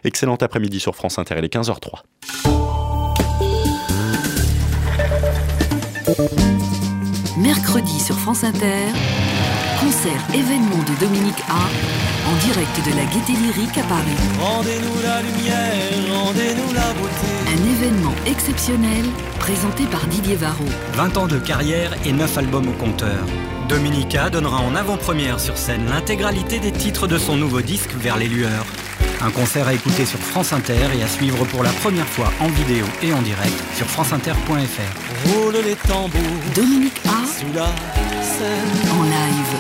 Excellent après-midi sur France Inter, il est 15h03. Mercredi sur France Inter, concert événement de Dominique A, en direct de la Gaîté Lyrique à Paris. Rendez-nous la lumière, rendez-nous la beauté. Un événement exceptionnel présenté par Didier Varro. 20 ans de carrière et 9 albums au compteur. Dominique A donnera en avant-première sur scène l'intégralité des titres de son nouveau disque Vers les lueurs. Un concert à écouter sur France Inter et à suivre pour la première fois en vidéo et en direct sur franceinter.fr. Roule les tambours. Dominique A sous la scène en live.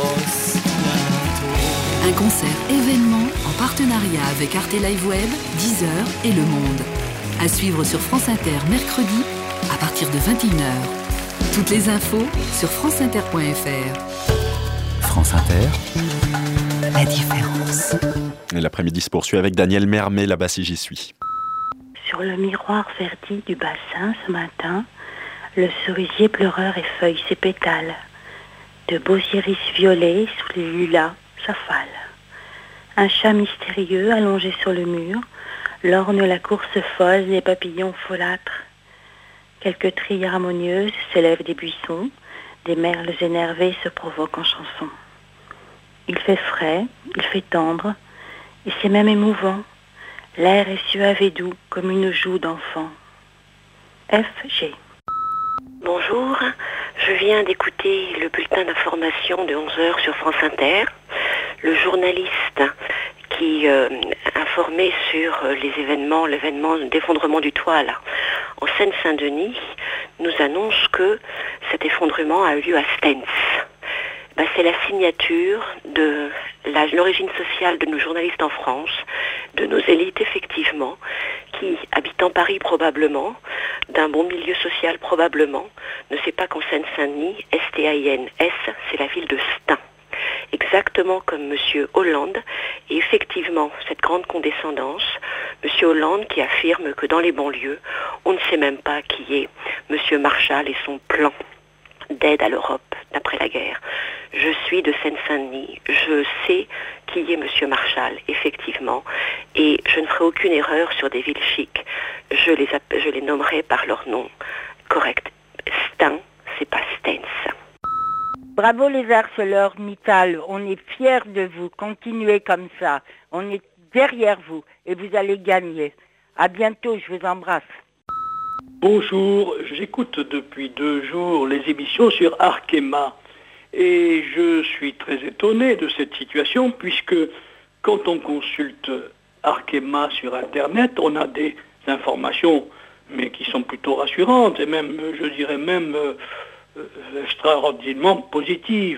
Un concert événement en partenariat avec Arte Live Web, Deezer et Le Monde. À suivre sur France Inter mercredi à partir de 21h. Toutes les infos sur franceinter.fr. France Inter. La différence. Et l'après-midi se poursuit avec Daniel Mermet, là-bas si j'y suis. Sur le miroir verdi du bassin ce matin, le cerisier pleureur effeuille ses pétales. De beaux iris violets sous les lilas s'affalent. Un chat mystérieux allongé sur le mur lorne la course folle des papillons folâtres. Quelques trilles harmonieuses s'élèvent des buissons, des merles énervés se provoquent en chanson. Il fait frais, il fait tendre, et c'est même émouvant. L'air est suave et doux comme une joue d'enfant. F.G. Bonjour, je viens d'écouter le bulletin d'information de 11h sur France Inter. Le journaliste qui informait sur l'événement d'effondrement du toit là, en Seine-Saint-Denis, nous annonce que cet effondrement a eu lieu à Stens. C'est la signature de l'origine sociale de nos journalistes en France, de nos élites effectivement, qui, habitant Paris probablement, d'un bon milieu social probablement, ne sait pas qu'en Seine-Saint-Denis, S-T-A-I-N-S, c'est la ville de Stein. Exactement comme M. Hollande, et effectivement, cette grande condescendance, M. Hollande qui affirme que dans les banlieues, on ne sait même pas qui est M. Marshall et son plan d'aide à l'Europe d'après la guerre. Je suis de Seine-Saint-Denis, je sais qui est M. Marshall, effectivement, et je ne ferai aucune erreur sur des villes chics. Je les nommerai par leur nom correct. Stein, c'est pas Stens. Bravo les ArcelorMittal, on est fiers de vous, continuez comme ça, on est derrière vous et vous allez gagner. À bientôt, je vous embrasse. Bonjour, j'écoute depuis 2 jours les émissions sur Arkema et je suis très étonné de cette situation puisque quand on consulte Arkema sur Internet, on a des informations mais qui sont plutôt rassurantes et même, je dirais même, extraordinairement positives.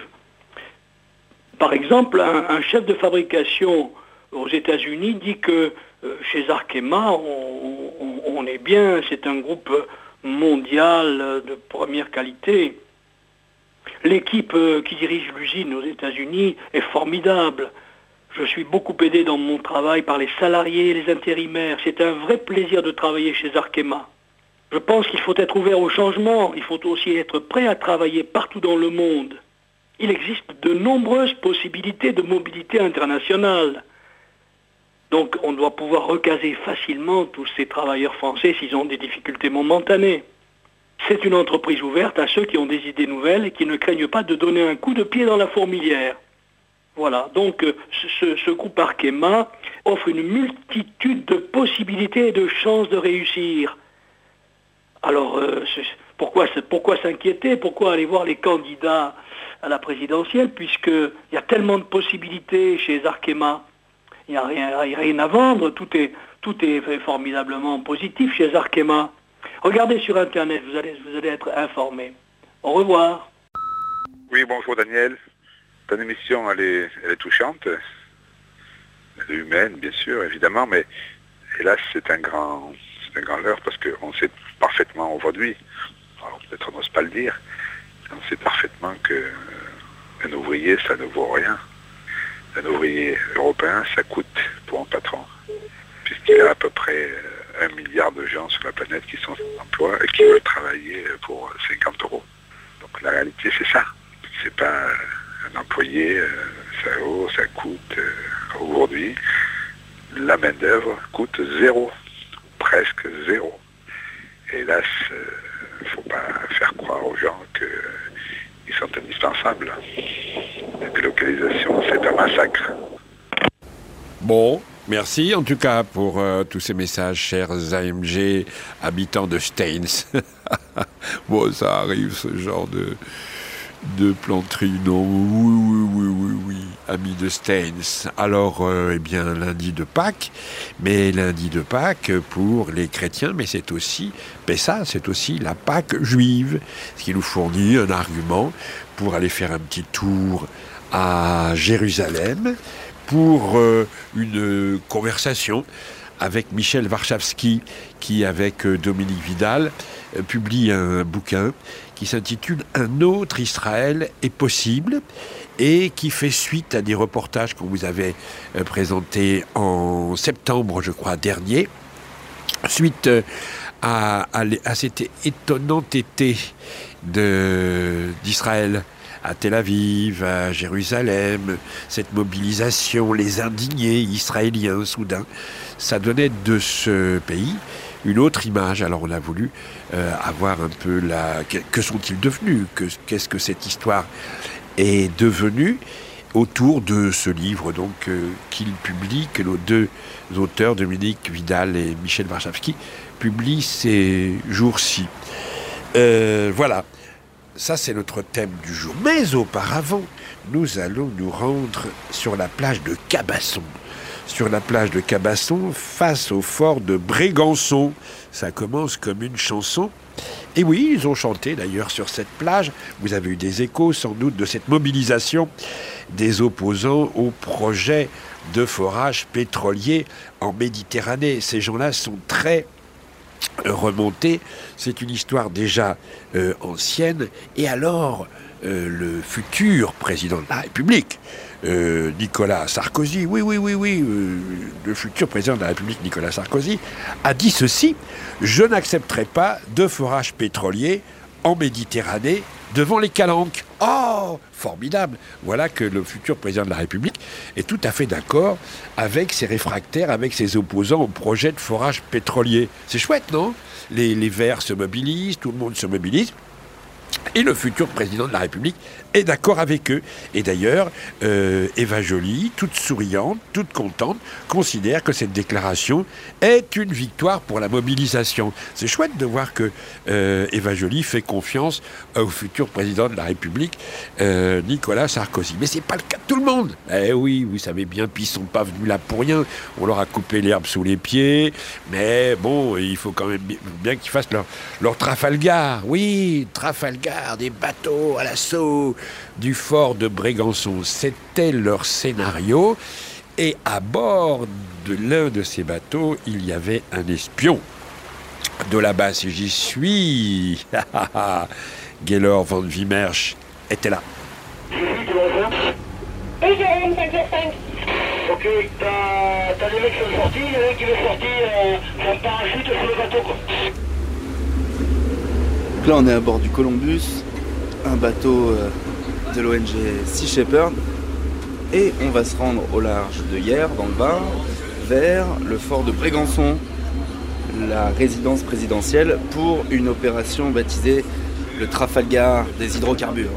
Par exemple, un chef de fabrication aux États-Unis dit que chez Arkema, on est bien, c'est un groupe mondial de première qualité. L'équipe qui dirige l'usine aux États-Unis est formidable. Je suis beaucoup aidé dans mon travail par les salariés et les intérimaires. C'est un vrai plaisir de travailler chez Arkema. Je pense qu'il faut être ouvert au changement. Il faut aussi être prêt à travailler partout dans le monde. Il existe de nombreuses possibilités de mobilité internationale. Donc on doit pouvoir recaser facilement tous ces travailleurs français s'ils ont des difficultés momentanées. C'est une entreprise ouverte à ceux qui ont des idées nouvelles et qui ne craignent pas de donner un coup de pied dans la fourmilière. Voilà, donc ce groupe Arkema offre une multitude de possibilités et de chances de réussir. Alors pourquoi s'inquiéter? Pourquoi aller voir les candidats à la présidentielle puisqu'il y a tellement de possibilités chez Arkema? Il n'y a rien à vendre, tout est formidablement positif chez Arkema. Regardez sur Internet, vous allez être informés. Au revoir. Oui, bonjour Daniel. Ton émission, elle est touchante. Elle est humaine, bien sûr, évidemment, mais hélas, c'est un grand leurre parce qu'on sait parfaitement aujourd'hui, alors peut-être on n'ose pas le dire, on sait parfaitement qu'un ouvrier, ça ne vaut rien. Un ouvrier européen, ça coûte pour un patron, puisqu'il y a à peu près 1 milliard de gens sur la planète qui sont sans emploi et qui veulent travailler pour 50 €. Donc la réalité, c'est ça. C'est pas un employé, ça coûte aujourd'hui. La la main-d'œuvre coûte 0, presque 0. Hélas, il ne faut pas faire croire aux gens qu'ils sont indispensables. La délocalisation, c'est un massacre. Bon, merci en tout cas pour tous ces messages, chers AMG, habitants de Stains. Bon, ça arrive, ce genre de planterie, non? Oui, amis de Stains. Alors, eh bien, lundi de Pâques, mais lundi de Pâques pour les chrétiens, mais c'est aussi Pessah, c'est aussi la Pâque juive, ce qui nous fournit un argument pour aller faire un petit tour à Jérusalem, pour une conversation avec Michel Warschawski, qui, avec Dominique Vidal, publie un bouquin qui s'intitule « Un autre Israël est possible » et qui fait suite à des reportages qu'on vous avait présentés en septembre, je crois, dernier, suite à cet étonnant été d'Israël, à Tel Aviv, à Jérusalem, cette mobilisation, les indignés israéliens soudain, ça donnait de ce pays une autre image. Alors on a voulu avoir un peu que sont-ils devenus, qu'est-ce que cette histoire est devenue autour de ce livre donc qu'il publie, que nos deux auteurs, Dominique Vidal et Michel Warschawski, publient ces jours-ci. Voilà. Ça, c'est notre thème du jour. Mais auparavant, nous allons nous rendre sur la plage de Cabasson. Sur la plage de Cabasson, face au fort de Brégançon. Ça commence comme une chanson. Et oui, ils ont chanté d'ailleurs sur cette plage. Vous avez eu des échos sans doute de cette mobilisation des opposants au projet de forage pétrolier en Méditerranée. Ces gens-là sont très remontés. C'est une histoire déjà ancienne. Et alors, le futur président de la République, Nicolas Sarkozy, le futur président de la République, Nicolas Sarkozy, a dit ceci: « Je n'accepterai pas de forage pétrolier en Méditerranée devant les calanques. » Oh, formidable! Voilà que le futur président de la République est tout à fait d'accord avec ses réfractaires, avec ses opposants au projet de forage pétrolier. C'est chouette, non? Les Verts se mobilisent, tout le monde se mobilise. Et le futur président de la République est d'accord avec eux. Et d'ailleurs, Eva Joly, toute souriante, toute contente, considère que cette déclaration est une victoire pour la mobilisation. C'est chouette de voir que Eva Joly fait confiance au futur président de la République, Nicolas Sarkozy. Mais c'est pas le cas de tout le monde. Eh oui, vous savez bien, puis ils sont pas venus là pour rien. On leur a coupé l'herbe sous les pieds. Mais bon, il faut quand même bien qu'ils fassent leur Trafalgar. Oui, Trafalgar, des bateaux à l'assaut du fort de Brégançon. C'était leur scénario. Et à bord de l'un de ces bateaux, il y avait un espion. De là-bas, si j'y suis, Gaylor van Wimmersch était là. Ok, t'as des mecs qui sont sortis, les mecs qui veulent sortir en parachute sur le bateau, quoi. Là, on est à bord du Columbus, un bateau de l'ONG Sea Shepherd, et on va se rendre au large de Hyères, dans le Var, vers le fort de Brégançon, la résidence présidentielle, pour une opération baptisée le Trafalgar des hydrocarbures.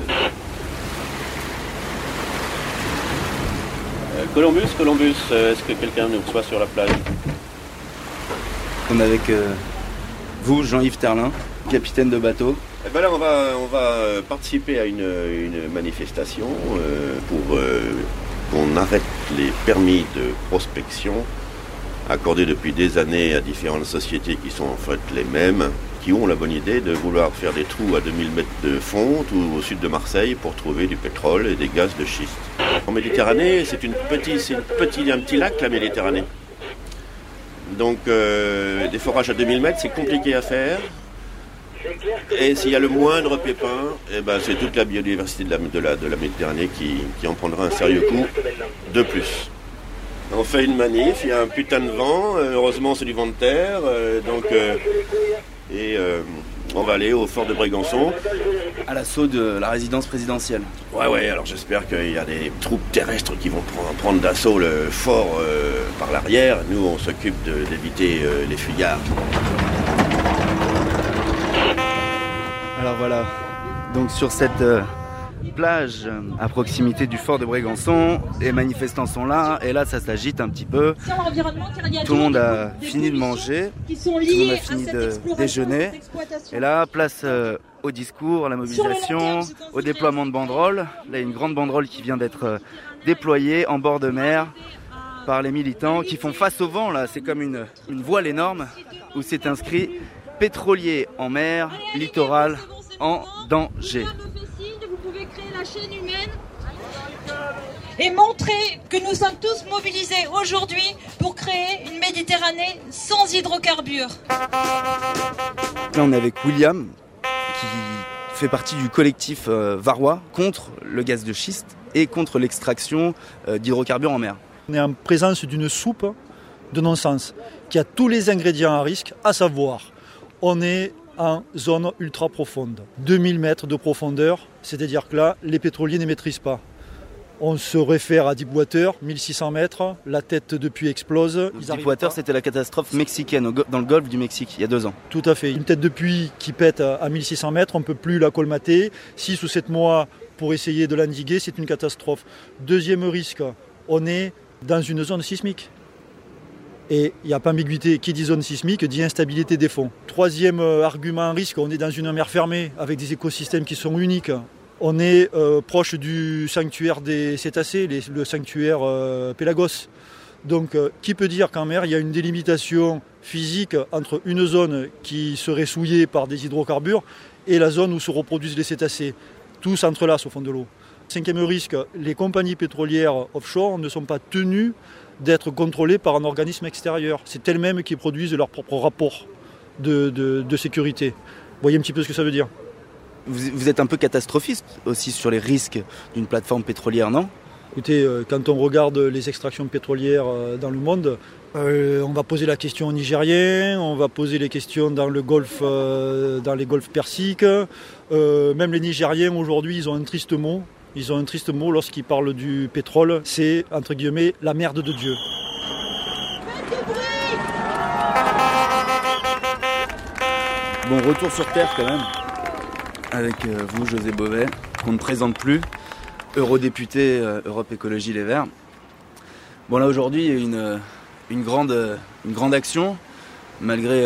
Columbus, est-ce que quelqu'un nous reçoit sur la plage? On est avec vous, Jean-Yves Terlin, capitaine de bateau. Eh ben là, on va participer à une manifestation pour qu'on arrête les permis de prospection accordés depuis des années à différentes sociétés qui sont en fait les mêmes, qui ont la bonne idée de vouloir faire des trous à 2000 mètres de fonte ou au sud de Marseille pour trouver du pétrole et des gaz de schiste. En Méditerranée, c'est un petit lac, la Méditerranée. Donc des forages à 2000 mètres, c'est compliqué à faire. Et s'il y a le moindre pépin, eh ben, c'est toute la biodiversité de la Méditerranée qui en prendra un sérieux coup de plus. On fait une manif, il y a un putain de vent, heureusement c'est du vent de terre, On va aller au fort de Brégançon. À l'assaut de la résidence présidentielle. Ouais, alors j'espère qu'il y a des troupes terrestres qui vont prendre d'assaut le fort par l'arrière. Nous, on s'occupe d'éviter les fuyards. Alors voilà, donc sur cette plage à proximité du fort de Brégançon, les manifestants sont là, et là ça s'agite un petit peu. Tout le monde a fini de manger, tout le monde a fini de déjeuner, et là place au discours, à la mobilisation, au déploiement de banderoles. Là il y a une grande banderole qui vient d'être déployée en bord de mer par les militants qui font face au vent. Là c'est comme une voile énorme où c'est inscrit « Pétrolier en mer, littoral en danger ». La chaîne humaine et montrer que nous sommes tous mobilisés aujourd'hui pour créer une Méditerranée sans hydrocarbures. Là on est avec William qui fait partie du collectif varois contre le gaz de schiste et contre l'extraction d'hydrocarbures en mer. On est en présence d'une soupe de non-sens qui a tous les ingrédients à risque, à savoir on est en zone ultra profonde. 2000 mètres de profondeur, c'est-à-dire que là, les pétroliers ne maîtrisent pas. On se réfère à Deepwater, 1600 mètres, la tête de puits explose. Deepwater, c'était la catastrophe mexicaine dans le golfe du Mexique, il y a 2 ans. Tout à fait. Une tête de puits qui pète à 1600 mètres, on ne peut plus la colmater. 6 ou 7 mois pour essayer de l'endiguer, c'est une catastrophe. Deuxième risque, on est dans une zone sismique. Et il n'y a pas ambiguïté, qui dit zone sismique dit instabilité des fonds. Troisième argument risque, on est dans une mer fermée avec des écosystèmes qui sont uniques. On est proche du sanctuaire des cétacés, le sanctuaire Pélagos. Donc qui peut dire qu'en mer il y a une délimitation physique entre une zone qui serait souillée par des hydrocarbures et la zone où se reproduisent les cétacés. Tout s'entrelace au fond de l'eau. Cinquième risque, les compagnies pétrolières offshore ne sont pas tenues d'être contrôlées par un organisme extérieur. C'est elles-mêmes qui produisent leur propre rapport de sécurité. Vous voyez un petit peu ce que ça veut dire. Vous êtes un peu catastrophiste aussi sur les risques d'une plateforme pétrolière, non ? Écoutez, quand on regarde les extractions pétrolières dans le monde, on va poser la question aux Nigériens, on va poser les questions dans les golfs persiques. Même les Nigériens aujourd'hui, ils ont un triste mot. Ils ont un triste mot lorsqu'ils parlent du pétrole, c'est, entre guillemets, la merde de Dieu. Bon, retour sur Terre quand même, avec vous, José Bové, qu'on ne présente plus, eurodéputé Europe Écologie Les Verts. Bon, là aujourd'hui, il y a une grande action, malgré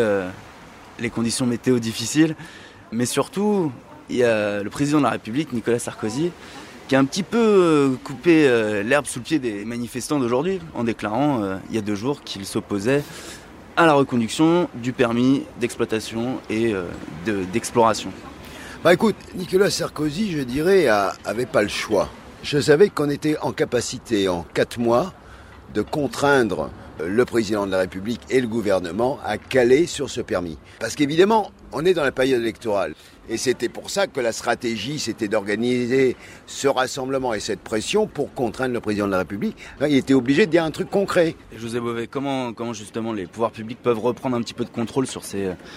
les conditions météo difficiles, mais surtout, il y a le président de la République, Nicolas Sarkozy, qui a un petit peu coupé l'herbe sous le pied des manifestants d'aujourd'hui en déclarant il y a 2 jours qu'il s'opposait à la reconduction du permis d'exploitation et d'exploration. Bah écoute, Nicolas Sarkozy, je dirais, avait pas le choix. Je savais qu'on était en capacité en 4 mois de contraindre le président de la République et le gouvernement à caler sur ce permis. Parce qu'évidemment, on est dans la période électorale. Et c'était pour ça que la stratégie, c'était d'organiser ce rassemblement et cette pression pour contraindre le président de la République. Il était obligé de dire un truc concret. Et José Bové, comment justement les pouvoirs publics peuvent reprendre un petit peu de contrôle sur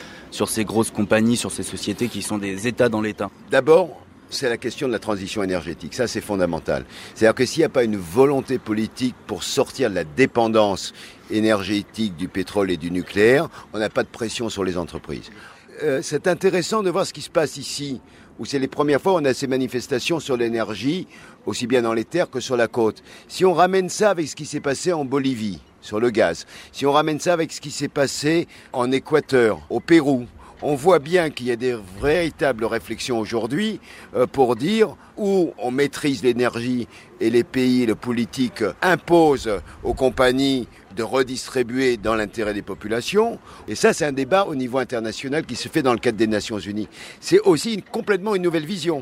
ces grosses compagnies, sur ces sociétés qui sont des États dans l'État ? D'abord, c'est la question de la transition énergétique. Ça, c'est fondamental. C'est-à-dire que s'il n'y a pas une volonté politique pour sortir de la dépendance énergétique du pétrole et du nucléaire, on n'a pas de pression sur les entreprises. C'est intéressant de voir ce qui se passe ici, où c'est les premières fois où on a ces manifestations sur l'énergie, aussi bien dans les terres que sur la côte. Si on ramène ça avec ce qui s'est passé en Bolivie, sur le gaz, si on ramène ça avec ce qui s'est passé en Équateur, au Pérou, on voit bien qu'il y a des véritables réflexions aujourd'hui pour dire où on maîtrise l'énergie et les pays, les politiques imposent aux compagnies de redistribuer dans l'intérêt des populations. Et ça, c'est un débat au niveau international qui se fait dans le cadre des Nations Unies. C'est aussi complètement une nouvelle vision.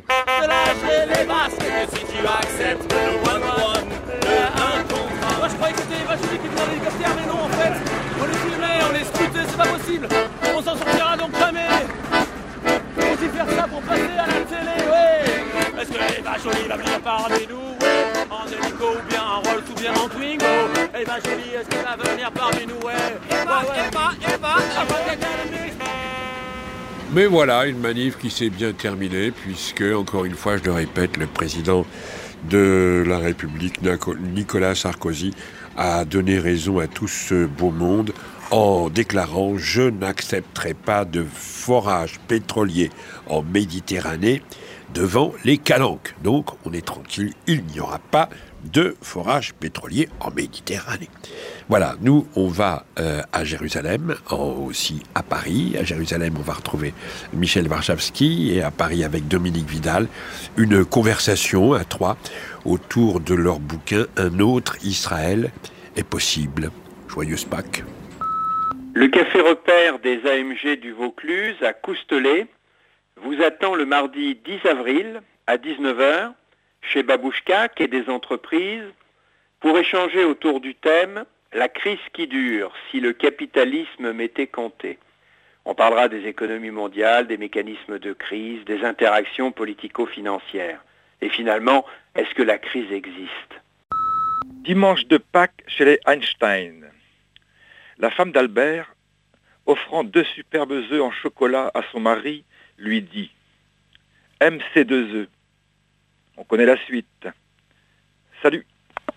Les masques, si tu acceptes le one-one, le 1 contre 1. Moi, je croyais que c'était les vaches qui étaient dans l'hélicoptère, mais non, en fait, on les filmait, on les scrutait, c'est pas possible. On s'en sortira donc jamais. Faut aussi faire ça pour passer à la télé, ouais. Est-ce que les vaches jolies va venir parmi nous, ouais. En hélico ou bien en Rolls ou bien en Twingo. Les vaches jolies, est-ce qu'elle va venir parmi nous, ouais. Mais voilà, une manif qui s'est bien terminée, puisque, encore une fois, je le répète, le président de la République, Nicolas Sarkozy, a donné raison à tout ce beau monde en déclarant « Je n'accepterai pas de forage pétrolier en Méditerranée devant les calanques ». Donc, on est tranquille, il n'y aura pas de forage pétrolier en Méditerranée. Voilà, nous, on va à Jérusalem, aussi à Paris. À Jérusalem, on va retrouver Michel Warschawski, et à Paris, avec Dominique Vidal, une conversation à trois autour de leur bouquin « Un autre Israël est possible ». Joyeuse Pâques. Le café repère des AMG du Vaucluse à Coustelet vous attend le mardi 10 avril à 19h chez Babouchka, quai des entreprises, pour échanger autour du thème « La crise qui dure, si le capitalisme m'était compté ». On parlera des économies mondiales, des mécanismes de crise, des interactions politico-financières. Et finalement, est-ce que la crise existe ? Dimanche de Pâques chez les Einstein. La femme d'Albert, offrant 2 superbes œufs en chocolat à son mari, lui dit « Aime ces 2 œufs ». On connaît la suite. Salut.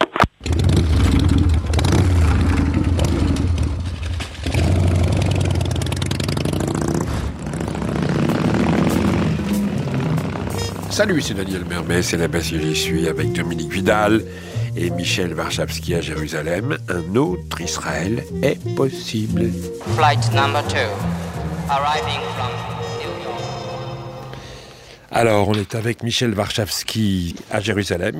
Salut, c'est Daniel Mermet, c'est la Bassie J'y suis avec Dominique Vidal et Michel Warschawski à Jérusalem. Un autre Israël est possible. Flight number 2, arriving from New York. Alors, on est avec Michel Warschawski à Jérusalem,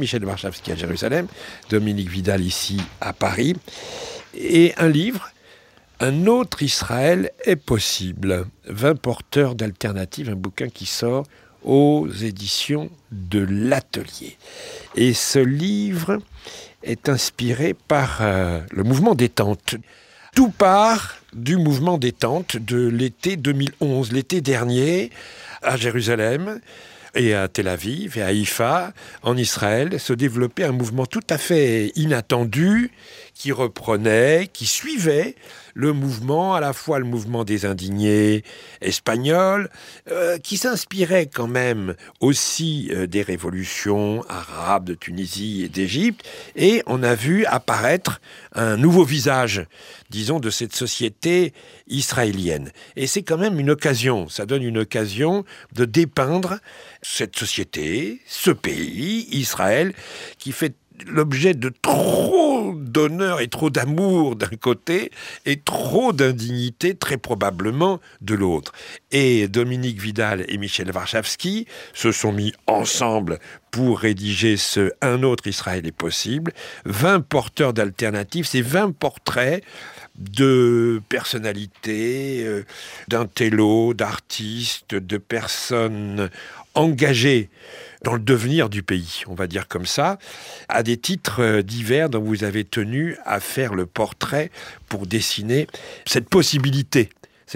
Dominique Vidal ici à Paris, et un livre, Un autre Israël est possible, 20 porteurs d'alternatives, un bouquin qui sort aux éditions de l'Atelier. Et ce livre est inspiré par le mouvement détente. Tout part du mouvement détente de l'été 2011, l'été dernier, à Jérusalem et à Tel Aviv et à Haïfa, en Israël, se développait un mouvement tout à fait inattendu qui reprenait, qui suivait le mouvement, à la fois le mouvement des indignés espagnols, qui s'inspirait quand même aussi des révolutions arabes de Tunisie et d'Égypte, et on a vu apparaître un nouveau visage, disons, de cette société israélienne. Et c'est quand même une occasion, ça donne une occasion de dépeindre cette société, ce pays, Israël, qui fait l'objet de trop d'honneur et trop d'amour d'un côté et trop d'indignité très probablement de l'autre. Et Dominique Vidal et Michel Warschawski se sont mis ensemble pour rédiger ce « Un autre Israël est possible », 20 porteurs d'alternatives, c'est 20 portraits de personnalités, d'intellos, d'artistes, de personnes engagées dans le devenir du pays, on va dire comme ça, à des titres divers dont vous avez tenu à faire le portrait pour dessiner cette possibilité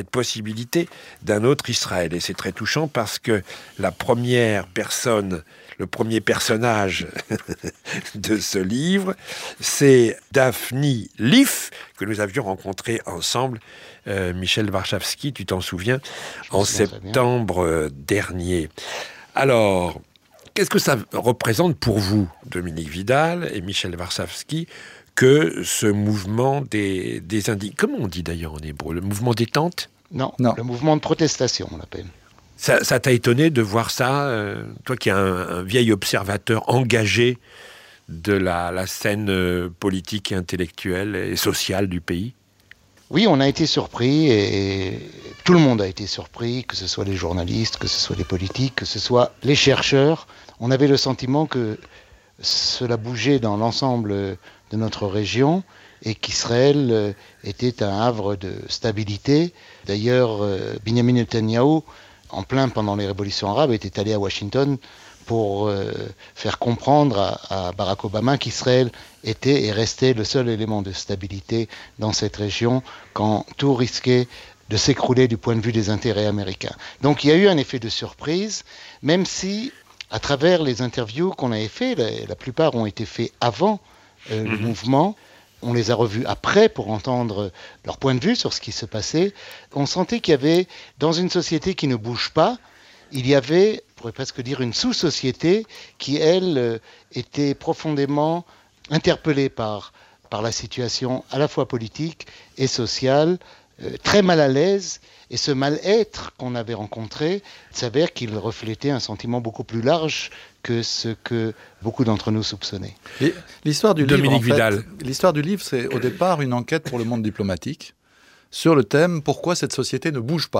d'un autre Israël. Et c'est très touchant parce que la première personne, le premier personnage de ce livre, c'est Daphne Leaf, que nous avions rencontré ensemble, Michel Warschawski, tu t'en souviens, en septembre dernier. Alors, qu'est-ce que ça représente pour vous, Dominique Vidal et Michel Warschawski, que ce mouvement des indignés? Comment on dit d'ailleurs en hébreu? Le mouvement détente? Non, le mouvement de protestation, on l'appelle. Ça t'a étonné de voir ça, toi qui es un vieil observateur engagé de la scène politique et intellectuelle et sociale du pays? Oui, on a été surpris et tout le monde a été surpris, que ce soit les journalistes, que ce soit les politiques, que ce soit les chercheurs. On avait le sentiment que cela bougeait dans l'ensemble de notre région et qu'Israël était un havre de stabilité. D'ailleurs, Benjamin Netanyahu, en plein pendant les révolutions arabes, était allé à Washington pour faire comprendre à Barack Obama qu'Israël était et restait le seul élément de stabilité dans cette région quand tout risquait de s'écrouler du point de vue des intérêts américains. Donc il y a eu un effet de surprise, même si à travers les interviews qu'on avait fait, la plupart ont été faits avant le mouvement, on les a revus après pour entendre leur point de vue sur ce qui se passait. On sentait qu'il y avait, dans une société qui ne bouge pas, il y avait, on pourrait presque dire, une sous-société qui, elle, était profondément interpellée par la situation à la fois politique et sociale, très mal à l'aise. Et ce mal-être qu'on avait rencontré, il s'avère qu'il reflétait un sentiment beaucoup plus large que ce que beaucoup d'entre nous soupçonnaient. Et l'histoire du Dominique livre, Vidal. L'histoire du livre, c'est au départ une enquête pour le monde diplomatique sur le thème « Pourquoi cette société ne bouge pas ?»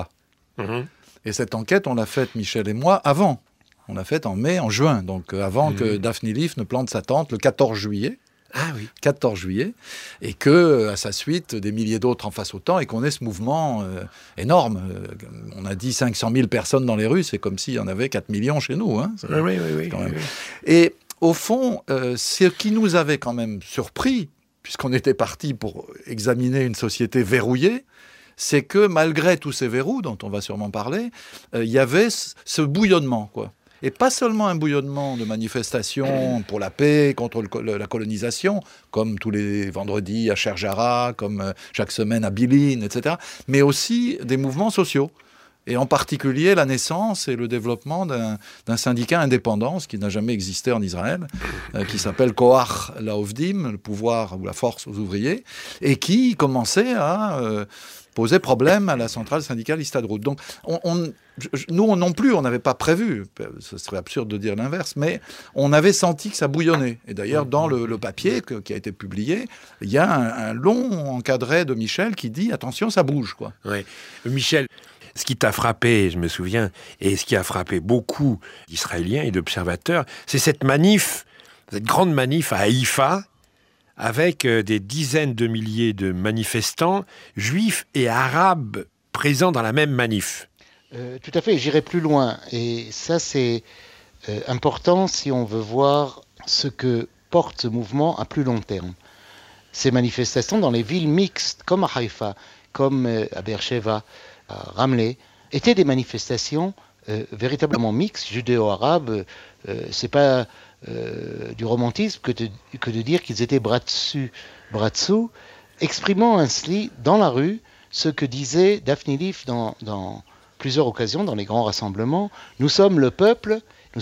Et cette enquête, on l'a faite, Michel et moi, avant. On l'a faite en mai, en juin, donc avant que Daphne Leaf ne plante sa tente le 14 juillet. Ah oui. 14 juillet, et que, à sa suite, des milliers d'autres en fassent autant, et qu'on ait ce mouvement énorme. On a dit 500 000 personnes dans les rues, c'est comme s'il y en avait 4 millions chez nous. Hein. Oui. Et au fond, ce qui nous avait quand même surpris, puisqu'on était parti pour examiner une société verrouillée, c'est que malgré tous ces verrous, dont on va sûrement parler, il y avait ce bouillonnement, quoi. Et pas seulement un bouillonnement de manifestations pour la paix, contre la colonisation, comme tous les vendredis à Sherjara, comme chaque semaine à Bilin, etc., mais aussi des mouvements sociaux. Et en particulier la naissance et le développement d'un syndicat indépendant, ce qui n'a jamais existé en Israël, qui s'appelle Koach Laovdim, le pouvoir ou la force aux ouvriers, et qui commençait à poser problème à la centrale syndicale Histadrout. Donc nous non plus, on n'avait pas prévu, ce serait absurde de dire l'inverse, mais on avait senti que ça bouillonnait. Et d'ailleurs, dans le papier qui a été publié, il y a un long encadré de Michel qui dit « Attention, ça bouge ». Oui. Michel, ce qui t'a frappé, je me souviens, et ce qui a frappé beaucoup d'Israéliens et d'observateurs, c'est cette grande manif à Haïfa, avec des dizaines de milliers de manifestants, juifs et arabes, présents dans la même manif. Tout à fait, j'irai plus loin. Et ça, c'est important si on veut voir ce que porte ce mouvement à plus long terme. Ces manifestations dans les villes mixtes, comme à Haïfa, comme à Beersheva, à Ramleh, étaient des manifestations véritablement mixtes, judéo-arabes. C'est pas du romantisme que de dire qu'ils étaient bras dessous, exprimant ainsi dans la rue ce que disait Daphne Leaf dans plusieurs occasions, dans les grands rassemblements. Nous sommes le peuple,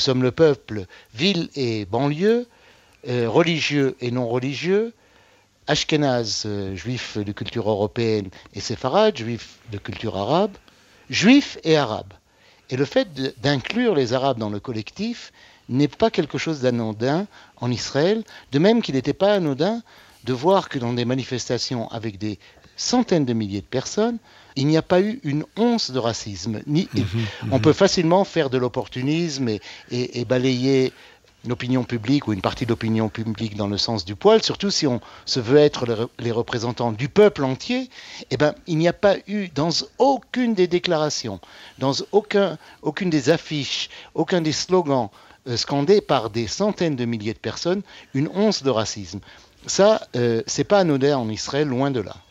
ville et banlieue, religieux et non religieux, Ashkénazes, juifs de culture européenne, et séfarades, juifs de culture arabe, juifs et arabes. Et le fait d'inclure les arabes dans le collectif n'est pas quelque chose d'anodin en Israël, de même qu'il n'était pas anodin de voir que dans des manifestations avec des centaines de milliers de personnes, il n'y a pas eu une once de racisme. On peut facilement faire de l'opportunisme et balayer l'opinion publique ou une partie de l'opinion publique dans le sens du poil, surtout si on se veut être les représentants du peuple entier. Eh ben, il n'y a pas eu dans aucune des déclarations, dans aucune des affiches, aucun des slogans scandés par des centaines de milliers de personnes, une once de racisme. Ça, c'est pas anodin en Israël, loin de là.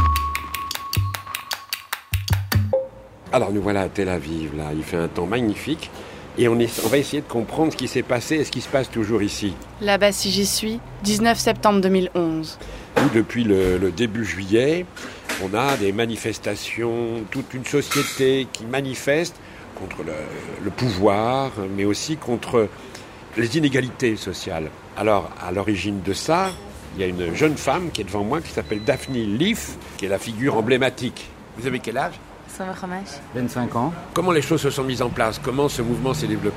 Alors nous voilà à Tel Aviv, là, il fait un temps magnifique, et on va essayer de comprendre ce qui s'est passé et ce qui se passe toujours ici. Là-bas, si j'y suis, 19 septembre 2011. Où depuis le début juillet, on a des manifestations, toute une société qui manifeste contre le pouvoir, mais aussi contre les inégalités sociales. Alors, à l'origine de ça, il y a une jeune femme qui est devant moi, qui s'appelle Daphne Leaf, qui est la figure emblématique. Vous avez quel âge ? 25 ans. Comment les choses se sont mises en place ? Comment ce mouvement s'est développé ?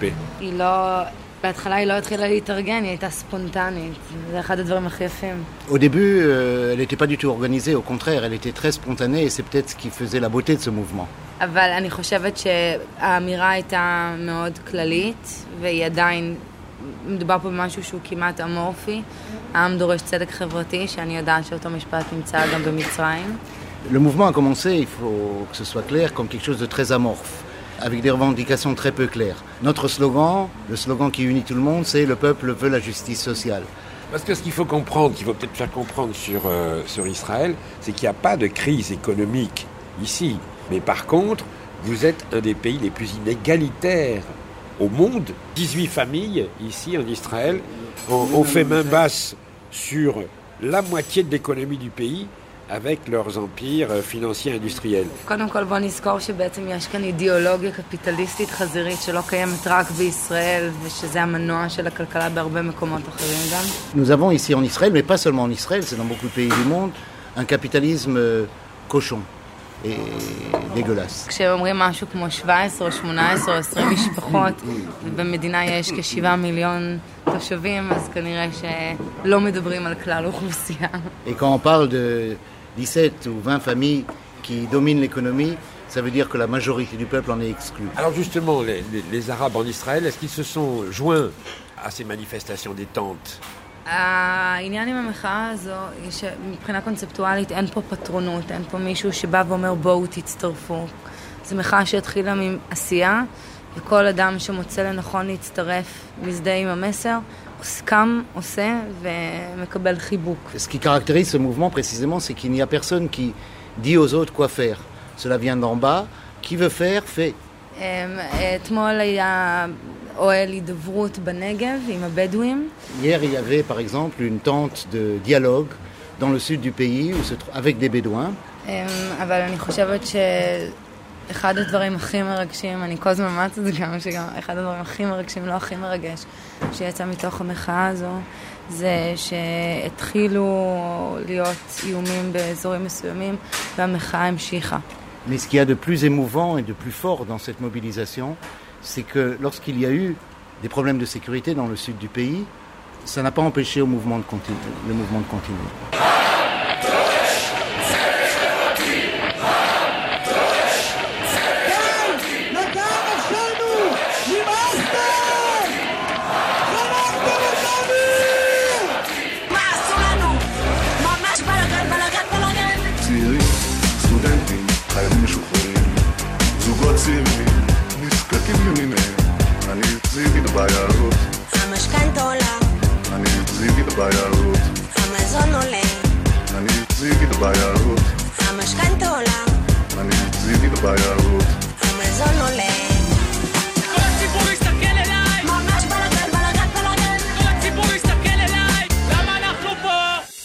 Au début, elle n'était pas du tout organisée, au contraire, elle était très spontanée et c'est peut-être ce qui faisait la beauté de ce mouvement. אבל אני חושבת שהאמירה הייתה מאוד כללית, והיא עדיין, מדובר פה במשהו שהוא כמעט אמורפי. העם דורש צדק חברתי, שאני יודעת שאותו משפט נמצא גם במצרים. Le mouvement a commencé, il faut que ce soit clair, comme quelque chose de très amorphe, avec des revendications très peu claires. Notre slogan, le slogan qui unit tout le monde, c'est « Le peuple veut la justice sociale ». Parce que ce qu'il faut comprendre, qu'il faut peut-être faire comprendre sur Israël, c'est qu'il n'y a pas de crise économique ici. Mais par contre, vous êtes un des pays les plus inégalitaires au monde. 18 familles ici en Israël. On fait main basse sur la moitié de l'économie du pays avec leurs empires financiers industriels. קודם כל בוא נזכור שבעצם יש כאן אידיאולוגיה קפיטליסטית חזירית שלא קיימת רק בישראל ושזה המנוע של הכלכלה בהרבה מקומות אחרים גם. Nous avons ici en Israël, mais pas seulement en Israël, c'est dans beaucoup de pays du monde, un capitalisme cochon et dégueulasse. כשהם אומרים משהו כמו 17 או 18 או 20 משפחות ובמדינה יש כ7 מיליון תושבים, אז כנראה שלא מדברים על כלל אוכלוסייה. Et quand on parle de 17 ou 20 familles qui dominent l'économie, ça veut dire que la majorité du peuple en est exclue. Alors justement, les Arabes en Israël, est-ce qu'ils se sont joints à ces manifestations des tentes? העניין עם המחאה הזו, מבחינה קונספטואלית אין פה פטרונות, אין פה מישהו שבא ואומר בואו תצטרפו. זו מחאה שהתחילה מעשייה, וכל אדם שמוצא לנכון להצטרף מזדהה עם המסר, קם, עושה ומקבל חיבוק. Ce qui caractérise ce mouvement précisément, c'est qu'il n'y a personne qui dit aux autres quoi faire. Cela vient d'en bas, qui veut faire, fait. אתמול היה אוהל הידברות בנגב עם הבדואים. Hier, il y avait par exemple une tente de dialogue dans le sud du pays avec des bédouins. אבל אני חושבת שאחד הדברים הכי מרגשים, אני כל הזמן אמרת את זה גם, שגם אחד הדברים הכי מרגשים, לא הכי מרגש, שיצא מתוך המחאה הזו, זה שהתחילו להיות איומים באזורים מסוימים, והמחאה המשיכה. Mais ce qu'il y a de plus émouvant et de plus fort dans cette mobilisation, c'est que lorsqu'il y a eu des problèmes de sécurité dans le sud du pays, ça n'a pas empêché le mouvement de continuer. המשכנתא עולה, אני זיהיתי את הבעיה הזאת. המזון עולה, אני זיהיתי את הבעיה הזאת. המשכנתא עולה, אני זיהיתי את הבעיה הזאת. המזון עולה. כל הציבור יסתכל אליי, ממש בלגן, בלגן, בלגן. כל הציבור יסתכל אליי, למה אנחנו פה?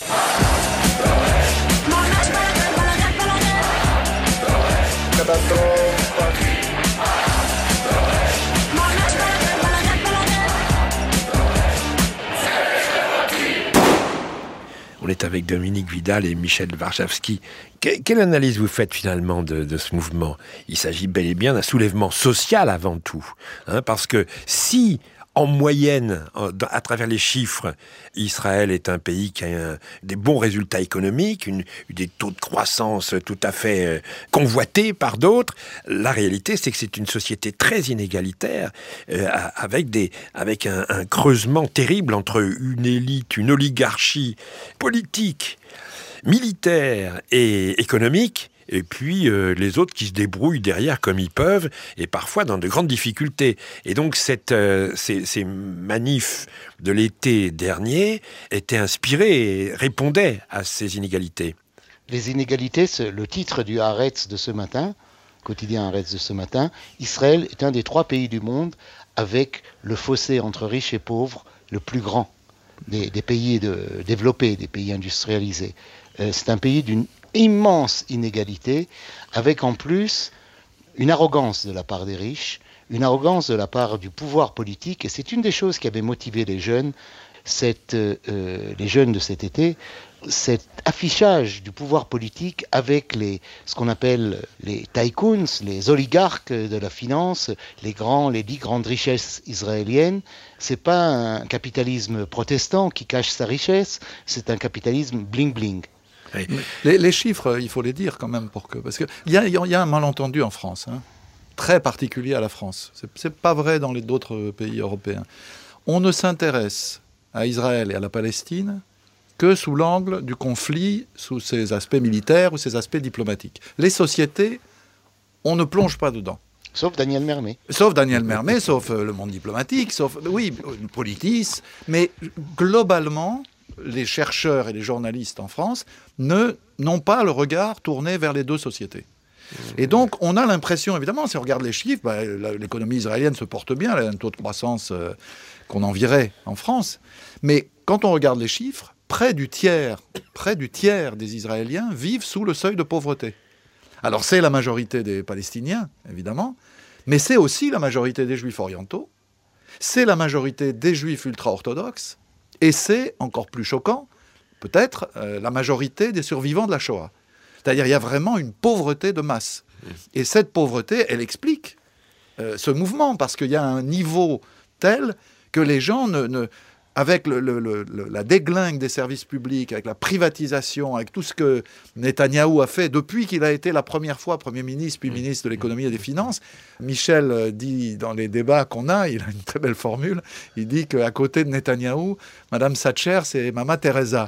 ממש בלגן, בלגן, בלגן. קטסטרופה. On est avec Dominique Vidal et Michel Warszawski. Quelle analyse vous faites finalement de ce mouvement? Il s'agit bel et bien d'un soulèvement social avant tout. Parce que si, en moyenne, à travers les chiffres, Israël est un pays qui a des bons résultats économiques, des taux de croissance tout à fait convoités par d'autres, la réalité c'est que c'est une société très inégalitaire, avec un creusement terrible entre une élite, une oligarchie politique, militaire et économique, et puis les autres qui se débrouillent derrière comme ils peuvent, et parfois dans de grandes difficultés. Et donc ces manifs de l'été dernier étaient inspirés et répondaient à ces inégalités. Les inégalités, c'est le titre du Haaretz de ce matin, quotidien Haaretz de ce matin. Israël est un des 3 pays du monde avec le fossé entre riches et pauvres le plus grand des pays développés, des pays industrialisés. C'est un pays d'une immense inégalité, avec en plus une arrogance de la part des riches, une arrogance de la part du pouvoir politique, et c'est une des choses qui avait motivé les jeunes de cet été, cet affichage du pouvoir politique avec ce qu'on appelle les tycoons, les oligarques de la finance, les 10 grandes richesses israéliennes. C'est pas un capitalisme protestant qui cache sa richesse, c'est un capitalisme bling-bling. Oui. Les chiffres, il faut les dire quand même, parce qu'il y a un malentendu en France, très particulier à la France. C'est pas vrai dans d'autres pays européens. On ne s'intéresse à Israël et à la Palestine que sous l'angle du conflit, sous ses aspects militaires ou ses aspects diplomatiques. Les sociétés, on ne plonge pas dedans. Sauf Daniel Mermet. Sauf Daniel Mermet, sauf le monde diplomatique, sauf, oui, Politis, mais globalement, les chercheurs et les journalistes en France n'ont pas le regard tourné vers les deux sociétés. Et donc, on a l'impression, évidemment, si on regarde les chiffres, l'économie israélienne se porte bien, elle a un taux de croissance qu'on envierait en France. Mais quand on regarde les chiffres, près du tiers des Israéliens vivent sous le seuil de pauvreté. Alors c'est la majorité des Palestiniens, évidemment, mais c'est aussi la majorité des Juifs orientaux, c'est la majorité des Juifs ultra-orthodoxes, et c'est, encore plus choquant, peut-être, la majorité des survivants de la Shoah. C'est-à-dire, il y a vraiment une pauvreté de masse. Et cette pauvreté, elle explique ce mouvement, parce qu'il y a un niveau tel que les gens, avec la déglingue des services publics, avec la privatisation, avec tout ce que Netanyahou a fait depuis qu'il a été la première fois Premier ministre, puis ministre de l'économie et des finances, Michel dit dans les débats qu'on a, il a une très belle formule, il dit qu'à côté de Netanyahou, Madame Thatcher, c'est Mama Teresa.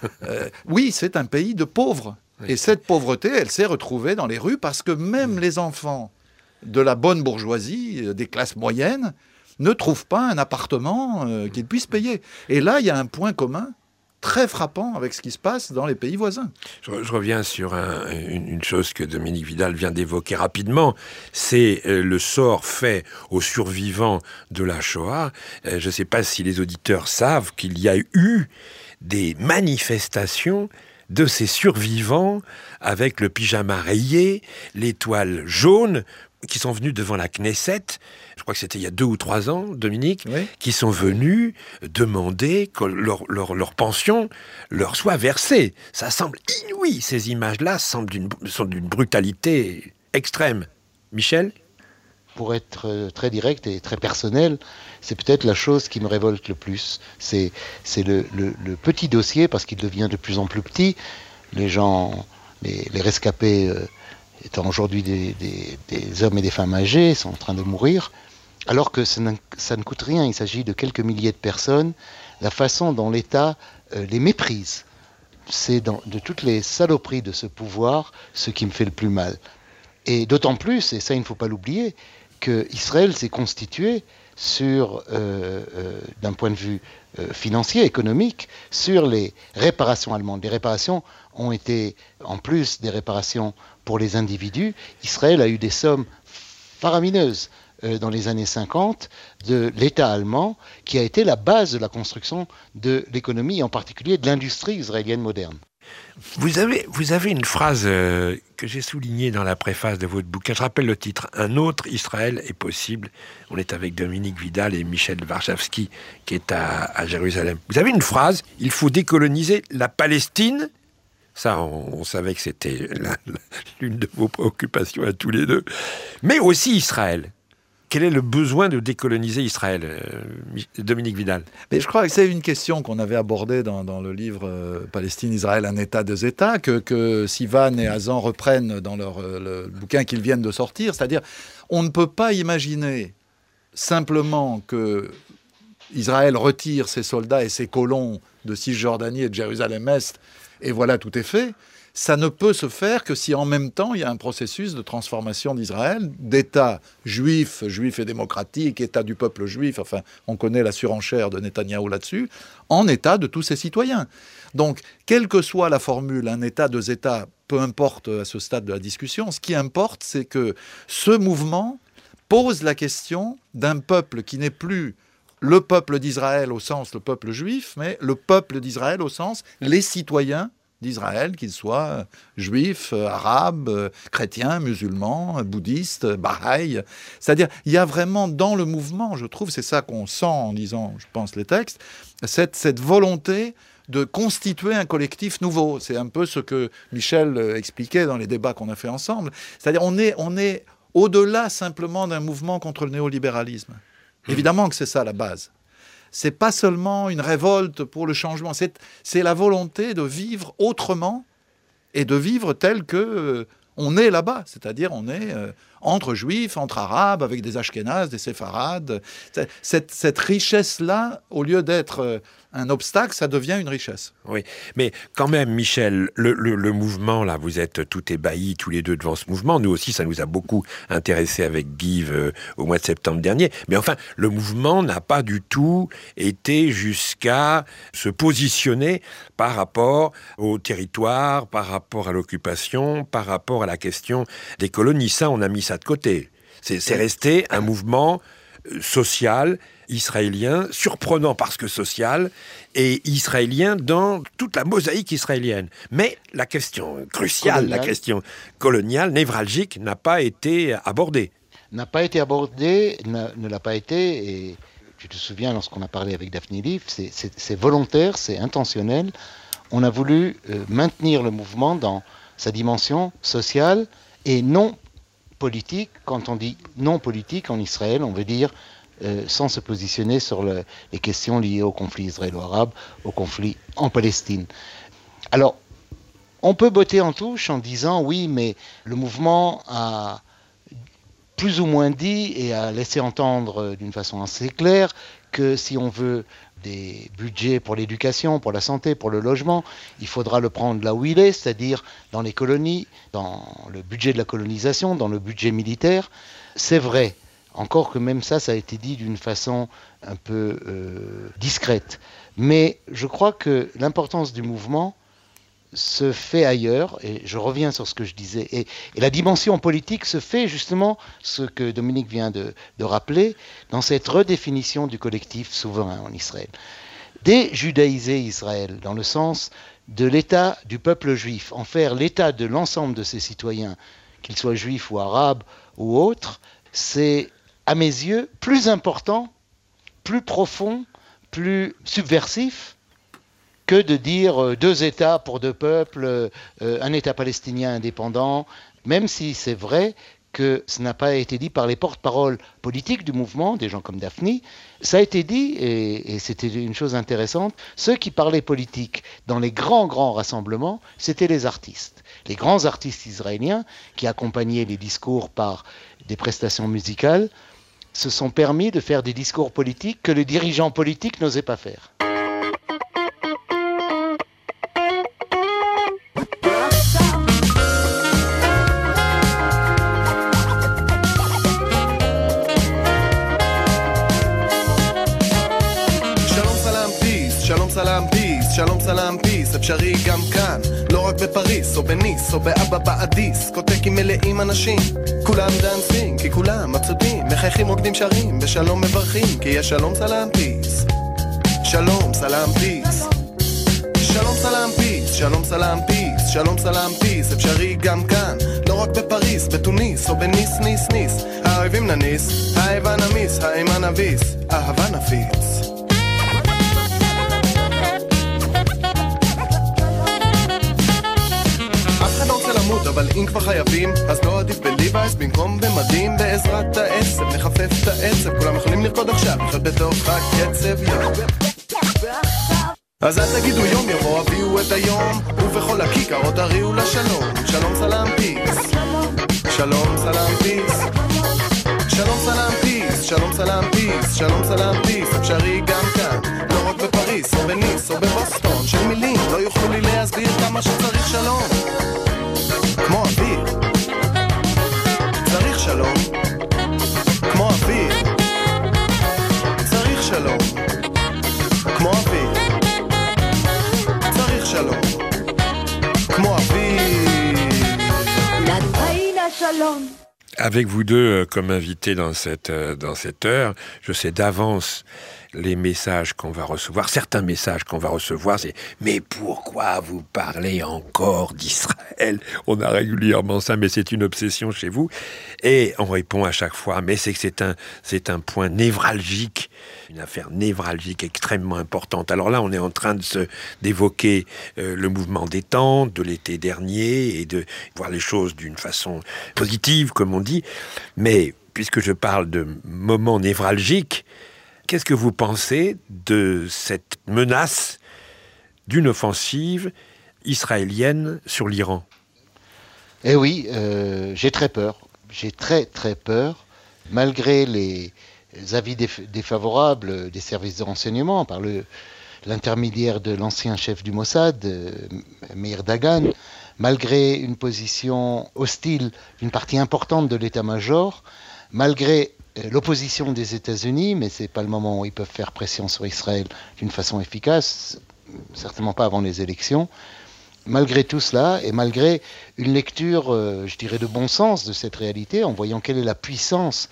Oui, c'est un pays de pauvres. Et cette pauvreté, elle s'est retrouvée dans les rues parce que même les enfants de la bonne bourgeoisie, des classes moyennes, ne trouvent pas un appartement qu'ils puissent payer. Et là, il y a un point commun très frappant avec ce qui se passe dans les pays voisins. Je reviens sur une chose que Dominique Vidal vient d'évoquer rapidement, c'est le sort fait aux survivants de la Shoah. Je ne sais pas si les auditeurs savent qu'il y a eu des manifestations de ces survivants avec le pyjama rayé, l'étoile jaune, qui sont venus devant la Knesset, je crois que c'était il y a 2 ou 3 ans, Dominique, oui, qui sont venus demander que leur pension leur soit versée. Ça semble inouï, ces images-là sont d'une brutalité extrême. Michel ? Pour être très direct et très personnel, c'est peut-être la chose qui me révolte le plus. C'est le petit dossier, parce qu'il devient de plus en plus petit. Les gens, les rescapés étant aujourd'hui des hommes et des femmes âgés, sont en train de mourir, alors que ça ne coûte rien, il s'agit de quelques milliers de personnes, la façon dont l'État les méprise. C'est de toutes les saloperies de ce pouvoir ce qui me fait le plus mal. Et d'autant plus, et ça il ne faut pas l'oublier, qu'Israël s'est constitué sur, d'un point de vue financier, économique, sur les réparations allemandes. Les réparations ont été, en plus des réparations pour les individus, Israël a eu des sommes faramineuses dans les années 50 de l'État allemand, qui a été la base de la construction de l'économie, en particulier de l'industrie israélienne moderne. Vous avez une phrase que j'ai soulignée dans la préface de votre bouquin. Je rappelle le titre. Un autre Israël est possible. On est avec Dominique Vidal et Michel Warschawski qui est à Jérusalem. Vous avez une phrase. Il faut décoloniser la Palestine. Ça, on savait que c'était l'une de vos préoccupations à tous les deux. Mais aussi Israël. Quel est le besoin de décoloniser Israël, Dominique Vidal ? Mais je crois que c'est une question qu'on avait abordée dans le livre Palestine, Israël, un État, 2 États, que Sivan et Hazan reprennent dans le bouquin qu'ils viennent de sortir. C'est-à-dire, on ne peut pas imaginer simplement que Israël retire ses soldats et ses colons de Cisjordanie et de Jérusalem-Est, et voilà, tout est fait. Ça ne peut se faire que si en même temps il y a un processus de transformation d'Israël, d'État juif et démocratique, État du peuple juif, enfin on connaît la surenchère de Netanyahou là-dessus, en État de tous ses citoyens. Donc, quelle que soit la formule, un État, 2 États, peu importe à ce stade de la discussion, ce qui importe, c'est que ce mouvement pose la question d'un peuple qui n'est plus le peuple d'Israël au sens le peuple juif, mais le peuple d'Israël au sens les citoyens d'Israël, qu'ils soient juifs, arabes, chrétiens, musulmans, bouddhistes, bahaïs. C'est-à-dire, il y a vraiment dans le mouvement, je trouve, c'est ça qu'on sent en lisant, je pense, les textes, cette volonté de constituer un collectif nouveau. C'est un peu ce que Michel expliquait dans les débats qu'on a fait ensemble. C'est-à-dire, on est au-delà simplement d'un mouvement contre le néolibéralisme. Évidemment que c'est ça la base. C'est pas seulement une révolte pour le changement, c'est la volonté de vivre autrement et de vivre tel que on est là-bas, c'est-à-dire on est entre juifs, entre arabes, avec des ashkénazes, des séfarades. Cette richesse-là, au lieu d'être un obstacle, ça devient une richesse. Oui, mais quand même, Michel, le mouvement, là, vous êtes tout ébahis tous les deux devant ce mouvement. Nous aussi, ça nous a beaucoup intéressés avec Guy au mois de septembre dernier. Mais enfin, le mouvement n'a pas du tout été jusqu'à se positionner par rapport au territoire, par rapport à l'occupation, par rapport à la question des colonies. Ça, on a mis ça de côté. C'est resté un mouvement social, israélien, surprenant parce que social, et israélien dans toute la mosaïque israélienne. Mais la question cruciale, la question coloniale, névralgique, n'a pas été abordée. N'a pas été abordée, ne l'a pas été, et tu te souviens lorsqu'on a parlé avec Daphne Leaf, c'est volontaire, c'est intentionnel. On a voulu maintenir le mouvement dans sa dimension sociale et non politique. Quand on dit non politique en Israël, on veut dire sans se positionner sur les questions liées au conflit israélo-arabe, au conflit en Palestine. Alors, on peut botter en touche en disant oui, mais le mouvement a plus ou moins dit et a laissé entendre d'une façon assez claire que si on veut des budgets pour l'éducation, pour la santé, pour le logement, il faudra le prendre là où il est, c'est-à-dire dans les colonies, dans le budget de la colonisation, dans le budget militaire. C'est vrai, encore que même ça a été dit d'une façon un peu discrète. Mais je crois que l'importance du mouvement se fait ailleurs, et je reviens sur ce que je disais, et la dimension politique se fait justement, ce que Dominique vient de rappeler, dans cette redéfinition du collectif souverain en Israël. Déjudaïser Israël, dans le sens de l'État du peuple juif, en faire l'État de l'ensemble de ses citoyens, qu'ils soient juifs ou arabes ou autres, c'est, à mes yeux, plus important, plus profond, plus subversif, que de dire 2 États pour 2 peuples, un État palestinien indépendant, même si c'est vrai que ce n'a pas été dit par les porte-paroles politiques du mouvement, des gens comme Daphne. Ça a été dit, et c'était une chose intéressante, ceux qui parlaient politique dans les grands rassemblements, c'était les artistes. Les grands artistes israéliens qui accompagnaient les discours par des prestations musicales se sont permis de faire des discours politiques que les dirigeants politiques n'osaient pas faire. שלום סלאם פיס, אפשרי גם כאן, לא רק בפריס או בניס או באבא באדיס, קוטקים מלאים אנשים, כולם דאנסים כי כולם מבסוטים, מחייכים רוקדים שרים, בשלום מברכים כי יש שלום סלאם פיס, שלום סלאם פיס, שלום סלאם פיס, שלום סלאם פיס, שלום סלאם פיס, אפשרי גם כאן, לא רק בפריס, בתוניס או בניס ניס ניס, האויבים נניס, האיבה נמיס, האימה נביס, אהבה נפיץ. אבל אם כבר חייבים, אז לא עדיף בליבייס במקום במדים בעזרת העצב, נחפף את העצב, כולם יכולים לרקוד עכשיו, לחיות בתוך הקצב יום. אז אל תגידו יום יבוא, הביאו את היום, ובכל הכיכרות הריעו לשלום, שלום סלאם פיס, שלום סלאם פיס, שלום סלאם פיס, שלום סלאם פיס, שלום סלאם פיס, אפשרי גם כאן, לא רק בפריס או בניס או בבוסטון, של מילים לא יוכלו לי להסביר כמה שצריך שלום. כמו אוויר, צריך שלום, כמו אוויר, צריך שלום, כמו אוויר, צריך שלום, כמו אוויר. L'Ukraine Shalom. Avec vous deux comme invités dans cette heure, je sais d'avance les messages qu'on va recevoir, certains messages qu'on va recevoir, c'est « Mais pourquoi vous parlez encore d'Israël ?» On a régulièrement ça, mais c'est une obsession chez vous. Et on répond à chaque fois « Mais c'est que c'est un point névralgique, une affaire névralgique extrêmement importante. » Alors là, on est en train d'évoquer le mouvement des temps de l'été dernier et de voir les choses d'une façon positive, comme on dit. Mais puisque je parle de moments névralgiques, qu'est-ce que vous pensez de cette menace d'une offensive israélienne sur l'Iran ? Eh oui, j'ai très peur. J'ai très peur, malgré les avis défavorables des services de renseignement par l'intermédiaire de l'ancien chef du Mossad, Meir Dagan, malgré une position hostile d'une partie importante de l'état-major, malgré l'opposition des États-Unis, mais ce n'est pas le moment où ils peuvent faire pression sur Israël d'une façon efficace, certainement pas avant les élections. Malgré tout cela, et malgré une lecture, je dirais, de bon sens de cette réalité, en voyant quelle est la puissance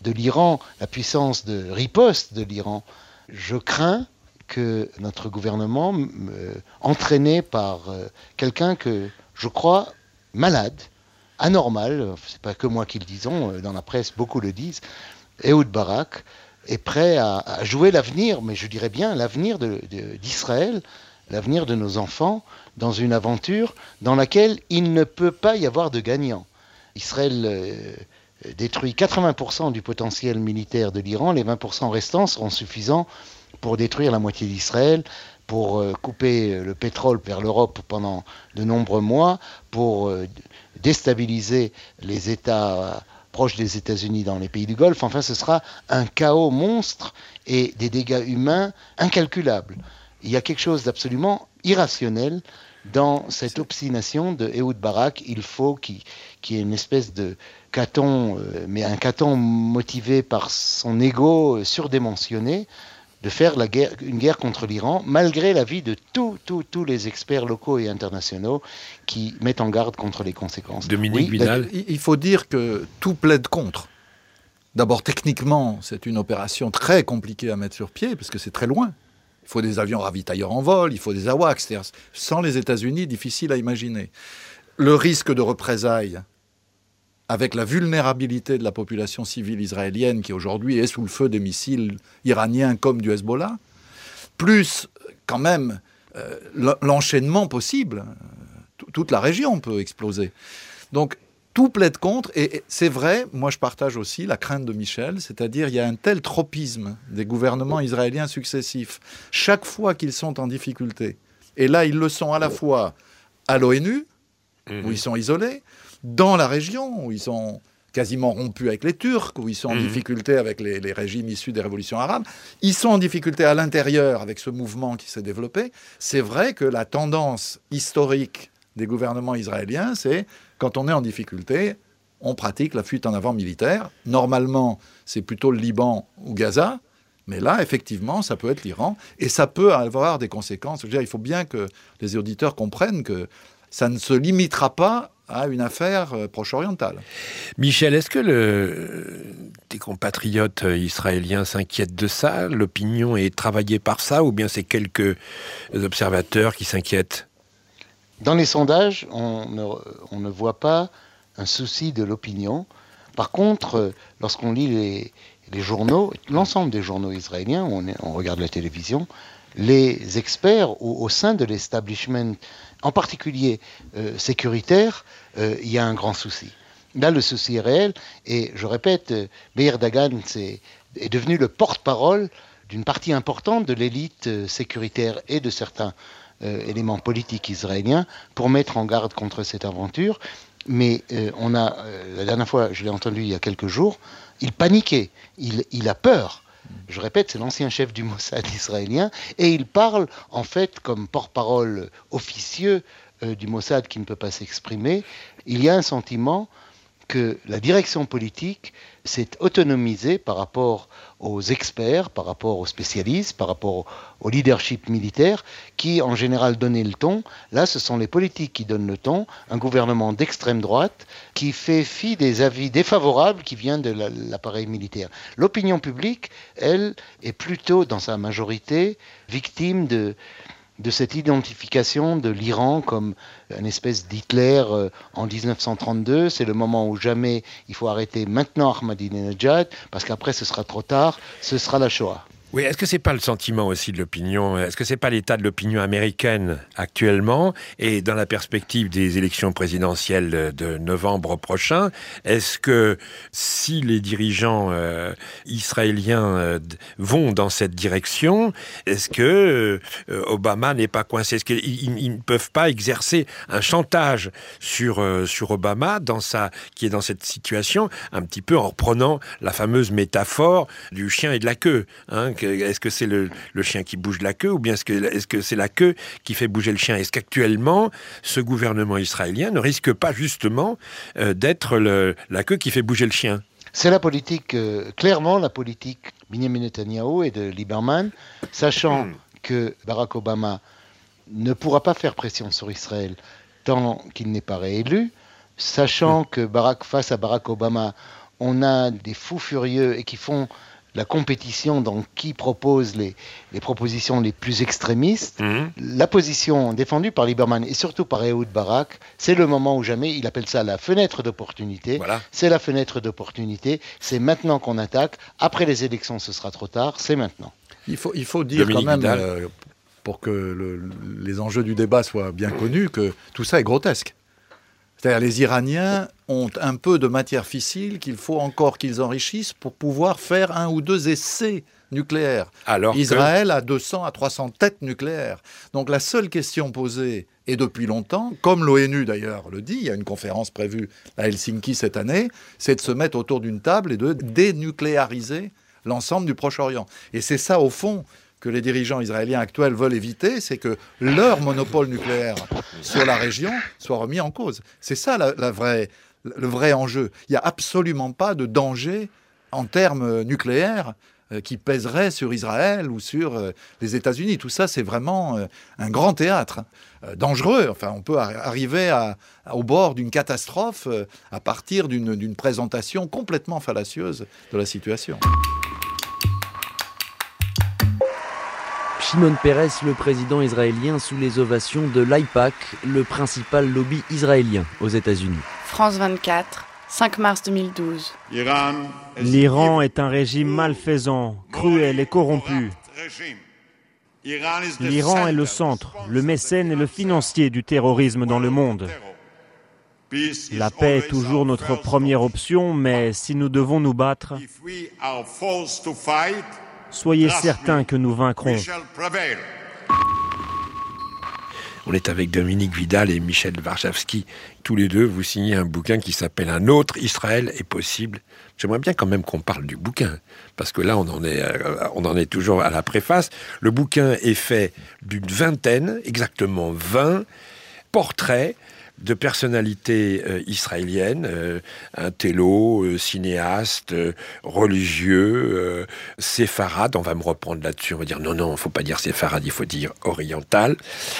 de l'Iran, la puissance de riposte de l'Iran, je crains que notre gouvernement, entraîné par quelqu'un que je crois malade, anormal, c'est pas que moi qui le disons, dans la presse beaucoup le disent, Ehud Barak est prêt à jouer l'avenir, mais je dirais bien l'avenir d'Israël, l'avenir de nos enfants, dans une aventure dans laquelle il ne peut pas y avoir de gagnant. Israël détruit 80% du potentiel militaire de l'Iran, les 20% restants seront suffisants pour détruire la moitié d'Israël, pour couper le pétrole vers l'Europe pendant de nombreux mois, pour déstabiliser les États proches des États-Unis dans les pays du Golfe. Enfin, ce sera un chaos monstre et des dégâts humains incalculables. Il y a quelque chose d'absolument irrationnel dans cette obstination de Ehud Barak. Il faut qu'il y ait une espèce de caton, mais un caton motivé par son ego surdimensionné, de faire une guerre contre l'Iran, malgré l'avis de tous les experts locaux et internationaux qui mettent en garde contre les conséquences. Dominique Vidal. Il faut dire que tout plaide contre. D'abord, techniquement, c'est une opération très compliquée à mettre sur pied, parce que c'est très loin. Il faut des avions ravitailleurs en vol, il faut des AWACS, c'est-à-dire sans les États-Unis, difficile à imaginer. Le risque de représailles, avec la vulnérabilité de la population civile israélienne qui aujourd'hui est sous le feu des missiles iraniens comme du Hezbollah, plus quand même l'enchaînement possible, toute la région peut exploser. Donc tout plaide contre, et c'est vrai, moi je partage aussi la crainte de Michel, c'est-à-dire il y a un tel tropisme des gouvernements israéliens successifs, chaque fois qu'ils sont en difficulté, et là ils le sont à la fois à l'ONU, où ils sont isolés, dans la région, où ils sont quasiment rompus avec les Turcs, où ils sont en difficulté avec les régimes issus des révolutions arabes, ils sont en difficulté à l'intérieur avec ce mouvement qui s'est développé. C'est vrai que la tendance historique des gouvernements israéliens, c'est quand on est en difficulté, on pratique la fuite en avant militaire. Normalement, c'est plutôt le Liban ou Gaza, mais là, effectivement, ça peut être l'Iran, et ça peut avoir des conséquences. Je veux dire, il faut bien que les auditeurs comprennent que ça ne se limitera pas à une affaire proche-orientale. Michel, est-ce que tes compatriotes israéliens s'inquiètent de ça? L'opinion est travaillée par ça, ou bien c'est quelques observateurs qui s'inquiètent? Dans les sondages, on ne voit pas un souci de l'opinion. Par contre, lorsqu'on lit les journaux, l'ensemble des journaux israéliens, on regarde la télévision, les experts au sein de l'establishment, en particulier sécuritaire, il y a un grand souci. Là, le souci est réel, et je répète, Meir Dagan est devenu le porte-parole d'une partie importante de l'élite sécuritaire et de certains éléments politiques israéliens pour mettre en garde contre cette aventure. Mais la dernière fois, je l'ai entendu il y a quelques jours, il paniquait, il a peur. Je répète, c'est l'ancien chef du Mossad israélien, et il parle en fait comme porte-parole officieux du Mossad qui ne peut pas s'exprimer. Il y a un sentiment que la direction politique s'est autonomisée par rapport aux experts, par rapport aux spécialistes, par rapport au leadership militaire, qui en général donnait le ton. Là, ce sont les politiques qui donnent le ton, un gouvernement d'extrême droite qui fait fi des avis défavorables qui viennent de l'appareil militaire. L'opinion publique, elle, est plutôt, dans sa majorité, victime de cette identification de l'Iran comme une espèce d'Hitler en 1932. C'est le moment où jamais il faut arrêter maintenant Ahmadinejad, parce qu'après ce sera trop tard, ce sera la Shoah. Oui, est-ce que c'est pas le sentiment aussi de l'opinion? Est-ce que c'est pas l'état de l'opinion américaine actuellement, et dans la perspective des élections présidentielles de novembre prochain? Est-ce que si les dirigeants israéliens vont dans cette direction, est-ce que Obama n'est pas coincé? Est-ce qu'ils ne peuvent pas exercer un chantage sur Obama qui est dans cette situation, un petit peu en reprenant la fameuse métaphore du chien et de la queue, hein? Est-ce que c'est le chien qui bouge la queue, ou bien est-ce que c'est la queue qui fait bouger le chien? Est-ce qu'actuellement, ce gouvernement israélien ne risque pas justement d'être la queue qui fait bouger le chien? C'est la politique, clairement la politique Benjamin Netanyahu et de Lieberman, sachant que Barack Obama ne pourra pas faire pression sur Israël tant qu'il n'est pas réélu, sachant que face à Barack Obama, on a des fous furieux et qui font la compétition dans qui propose les propositions les plus extrémistes. La position défendue par Lieberman et surtout par Ehud Barak, c'est le moment ou jamais. Il appelle ça la fenêtre d'opportunité. Voilà. C'est la fenêtre d'opportunité. C'est maintenant qu'on attaque. Après les élections, ce sera trop tard. C'est maintenant. Il faut dire Dominique quand même, pour que les enjeux du débat soient bien connus, que tout ça est grotesque. C'est-à-dire les Iraniens ont un peu de matière fissile qu'il faut encore qu'ils enrichissent pour pouvoir faire 1 ou 2 essais nucléaires. Alors Israël a 200 à 300 têtes nucléaires. Donc la seule question posée, et depuis longtemps, comme l'ONU d'ailleurs le dit, il y a une conférence prévue à Helsinki cette année, c'est de se mettre autour d'une table et de dénucléariser l'ensemble du Proche-Orient. Et c'est ça, au fond, que les dirigeants israéliens actuels veulent éviter, c'est que leur monopole nucléaire sur la région soit remis en cause. C'est ça le vrai enjeu. Il n'y a absolument pas de danger en termes nucléaires qui pèserait sur Israël ou sur les États-Unis. Tout ça, c'est vraiment un grand théâtre dangereux. Enfin, on peut arriver au bord d'une catastrophe à partir d'une présentation complètement fallacieuse de la situation. Shimon Peres, le président israélien, sous les ovations de l'AIPAC, le principal lobby israélien aux États-Unis. France 24, 5 mars 2012. L'Iran est un régime malfaisant, cruel et corrompu. L'Iran est le centre, le mécène et le financier du terrorisme dans le monde. La paix est toujours notre première option, mais si nous devons nous battre, soyez certains que nous vaincrons. On est avec Dominique Vidal et Michel Warschawski. Tous les deux, vous signez un bouquin qui s'appelle « Un autre Israël est possible ». J'aimerais bien quand même qu'on parle du bouquin, parce que là, on en est toujours à la préface. Le bouquin est fait d'une vingtaine, exactement 20 portraits de personnalités israéliennes, intello, cinéastes, religieux, séfarades. On va me reprendre là-dessus, on va dire non, il ne faut pas dire séfarade, il faut dire oriental.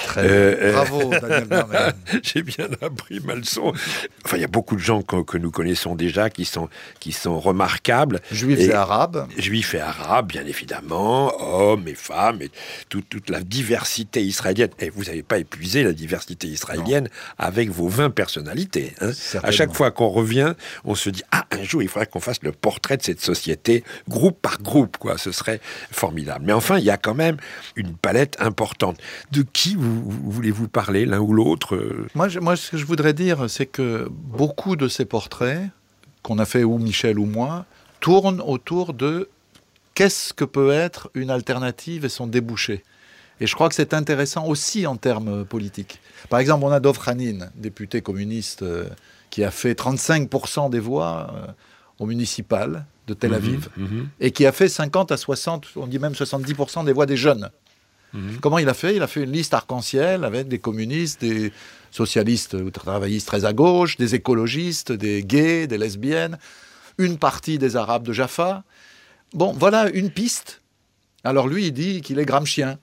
Bravo, Daniel Bernard. J'ai bien appris ma leçon. Enfin, il y a beaucoup de gens que nous connaissons déjà qui sont remarquables. Juifs et arabes. Juifs et arabes, bien évidemment, hommes et femmes, et toute la diversité israélienne. Et vous n'avez pas épuisé la diversité israélienne avec vos 20 personnalités. Hein. À chaque fois qu'on revient, on se dit « Ah, un jour, il faudrait qu'on fasse le portrait de cette société, groupe par groupe, quoi. Ce serait formidable. » Mais enfin, il y a quand même une palette importante. De qui voulez-vous parler, l'un ou l'autre ? Moi, ce que je voudrais dire, c'est que beaucoup de ces portraits, qu'on a fait ou Michel ou moi, tournent autour de qu'est-ce que peut être une alternative et son débouché. Et je crois que c'est intéressant aussi en termes politiques. Par exemple, on a Dov Khanin, député communiste, qui a fait 35% des voix au municipal de Tel Aviv, et qui a fait 50 à 60, on dit même 70% des voix des jeunes. Comment il a fait ? Il a fait une liste arc-en-ciel avec des communistes, des socialistes ou travaillistes très à gauche, des écologistes, des gays, des lesbiennes, une partie des Arabes de Jaffa. Bon, voilà une piste. Alors lui, il dit qu'il est gramscien.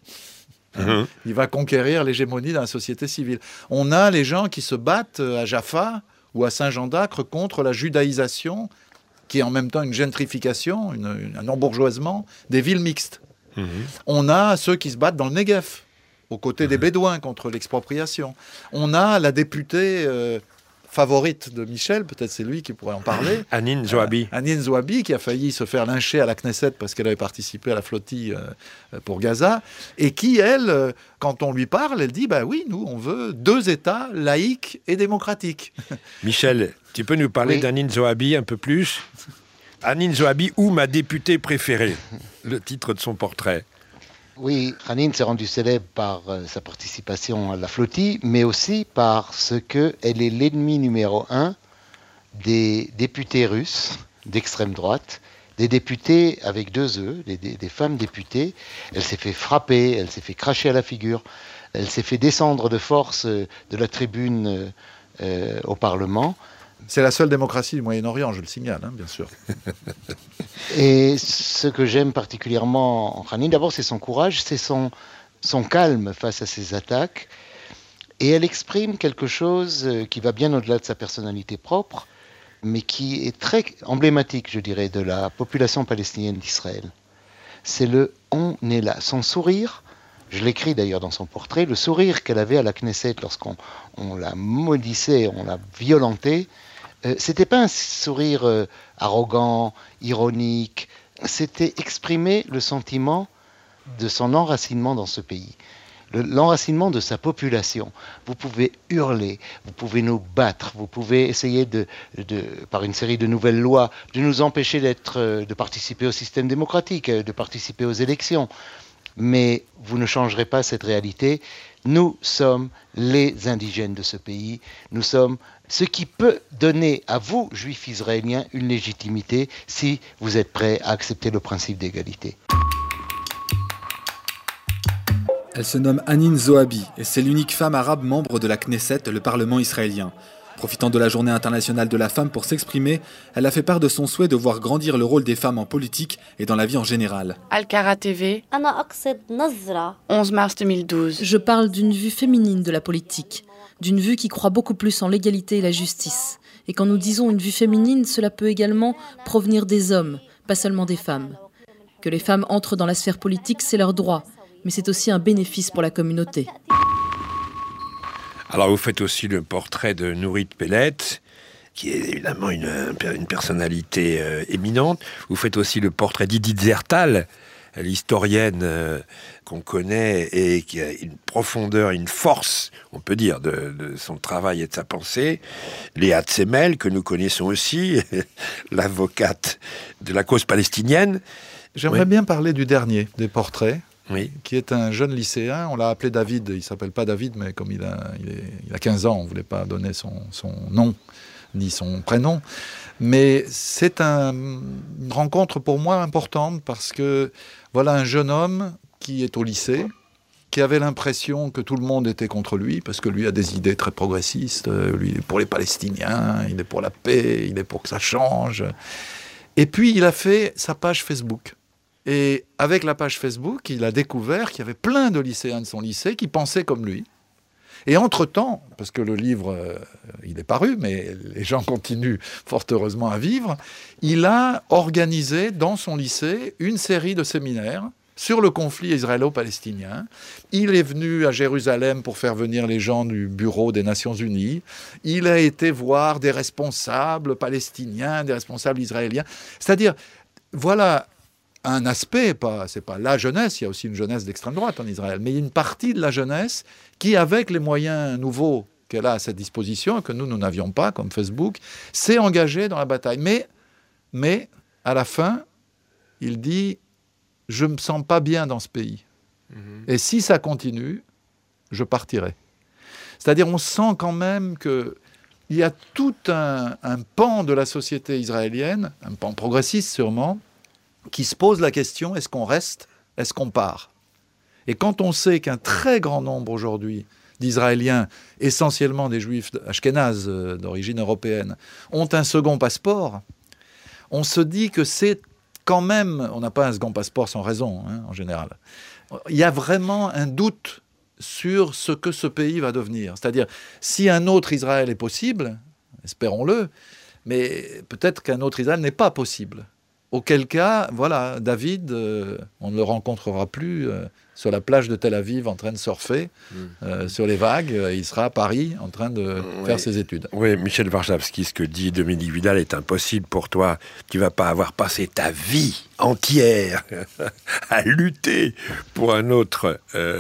Il va conquérir l'hégémonie dans la société civile. On a les gens qui se battent à Jaffa ou à Saint-Jean-d'Acre contre la judaïsation, qui est en même temps une gentrification, un embourgeoisement des villes mixtes. On a ceux qui se battent dans le Negev, aux côtés des Bédouins contre l'expropriation. On a la députée favorite de Michel, peut-être c'est lui qui pourrait en parler. Hanine Zouabi. Hanine Zouabi, qui a failli se faire lyncher à la Knesset parce qu'elle avait participé à la flottille pour Gaza, et qui, elle, quand on lui parle, elle dit, bah oui, nous, on veut 2 États laïques et démocratiques. Michel, tu peux nous parler d'Hanine Zouabi un peu plus ? Hanine Zouabi, ou ma députée préférée, le titre de son portrait. Oui, Hanine s'est rendue célèbre par sa participation à la flottille, mais aussi parce qu'elle est l'ennemi numéro 1 des députés russes d'extrême droite, des députés avec 2 E, des femmes députées. Elle s'est fait frapper, elle s'est fait cracher à la figure, elle s'est fait descendre de force de la tribune au Parlement. C'est la seule démocratie du Moyen-Orient, je le signale, hein, bien sûr. Et ce que j'aime particulièrement en Hanine, d'abord, c'est son courage, c'est son calme face à ces attaques. Et elle exprime quelque chose qui va bien au-delà de sa personnalité propre. mais qui est très emblématique, je dirais, de la population palestinienne d'Israël. C'est le « on est là ». Son sourire, je l'écris d'ailleurs dans son portrait, le sourire qu'elle avait à la Knesset lorsqu'on la maudissait, on la violentait, c'était pas un sourire arrogant, ironique, c'était exprimer le sentiment de son enracinement dans ce pays. L'enracinement de sa population. Vous pouvez hurler, vous pouvez nous battre, vous pouvez essayer par une série de nouvelles lois, de nous empêcher de participer au système démocratique, de participer aux élections. Mais vous ne changerez pas cette réalité. Nous sommes les indigènes de ce pays. Nous sommes ce qui peut donner à vous, juifs israéliens, une légitimité si vous êtes prêts à accepter le principe d'égalité. Elle se nomme Hanin Zohabi et c'est l'unique femme arabe membre de la Knesset, le Parlement israélien. Profitant de la Journée internationale de la femme pour s'exprimer, elle a fait part de son souhait de voir grandir le rôle des femmes en politique et dans la vie en général. Alcara TV, 11 mars 2012. Je parle d'une vue féminine de la politique, d'une vue qui croit beaucoup plus en l'égalité et la justice. Et quand nous disons une vue féminine, cela peut également provenir des hommes, pas seulement des femmes. Que les femmes entrent dans la sphère politique, c'est leur droit. Mais c'est aussi un bénéfice pour la communauté. Alors vous faites aussi le portrait de Nourit Pellet, qui est évidemment une personnalité éminente. Vous faites aussi le portrait d'Idit Zertal, l'historienne qu'on connaît et qui a une profondeur, une force, on peut dire, de son travail et de sa pensée. Léa Tsemel, que nous connaissons aussi, l'avocate de la cause palestinienne. J'aimerais bien parler du dernier des portraits. Oui. Qui est un jeune lycéen, on l'a appelé David, il ne s'appelle pas David, mais comme il a 15 ans, on ne voulait pas donner son nom, ni son prénom. Mais c'est une rencontre pour moi importante, parce que voilà un jeune homme qui est au lycée, qui avait l'impression que tout le monde était contre lui, parce que lui a des idées très progressistes, lui il est pour les Palestiniens, il est pour la paix, il est pour que ça change. Et puis il a fait sa page Facebook. Et avec la page Facebook, il a découvert qu'il y avait plein de lycéens de son lycée qui pensaient comme lui. Et entre-temps, parce que le livre, il est paru, mais les gens continuent fort heureusement à vivre, il a organisé dans son lycée une série de séminaires sur le conflit israélo-palestinien. Il est venu à Jérusalem pour faire venir les gens du bureau des Nations Unies. Il a été voir des responsables palestiniens, des responsables israéliens. C'est-à-dire, voilà un aspect, c'est pas la jeunesse, il y a aussi une jeunesse d'extrême droite en Israël, mais il y a une partie de la jeunesse qui, avec les moyens nouveaux qu'elle a à sa disposition, que nous n'avions pas, comme Facebook, s'est engagée dans la bataille. Mais à la fin, il dit « Je ne me sens pas bien dans ce pays. Et si ça continue, je partirai. » C'est-à-dire, on sent quand même qu'il y a tout un pan de la société israélienne, un pan progressiste sûrement, qui se pose la question, est-ce qu'on reste, est-ce qu'on part? Et quand on sait qu'un très grand nombre aujourd'hui d'Israéliens, essentiellement des Juifs ashkénazes d'origine européenne, ont un second passeport, on se dit que c'est quand même, on n'a pas un second passeport sans raison, en général. Il y a vraiment un doute sur ce que ce pays va devenir. C'est-à-dire, si un autre Israël est possible, espérons-le, mais peut-être qu'un autre Israël n'est pas possible. Auquel cas, voilà, David, on ne le rencontrera plus sur la plage de Tel Aviv en train de surfer sur les vagues. Il sera à Paris en train de faire ses études. Oui, Michel Warszawski, ce que dit Dominique Vidal est impossible pour toi. Tu ne vas pas avoir passé ta vie entière à lutter pour un autre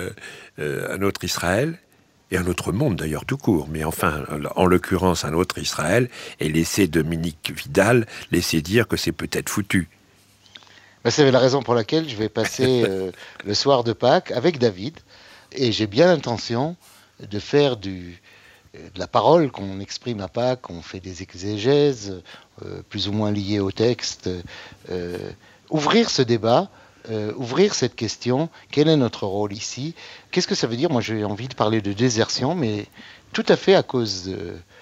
Israël. Et un autre monde d'ailleurs tout court, mais enfin, en l'occurrence un autre Israël, et laisser Dominique Vidal laisser dire que c'est peut-être foutu. C'est la raison pour laquelle je vais passer le soir de Pâques avec David, et j'ai bien l'intention de faire de la parole qu'on exprime à Pâques, on fait des exégèses plus ou moins liées au texte, ouvrir ce débat, ouvrir cette question, quel est notre rôle ici? Qu'est-ce que ça veut dire? Moi, j'ai envie de parler de désertion, mais tout à fait à cause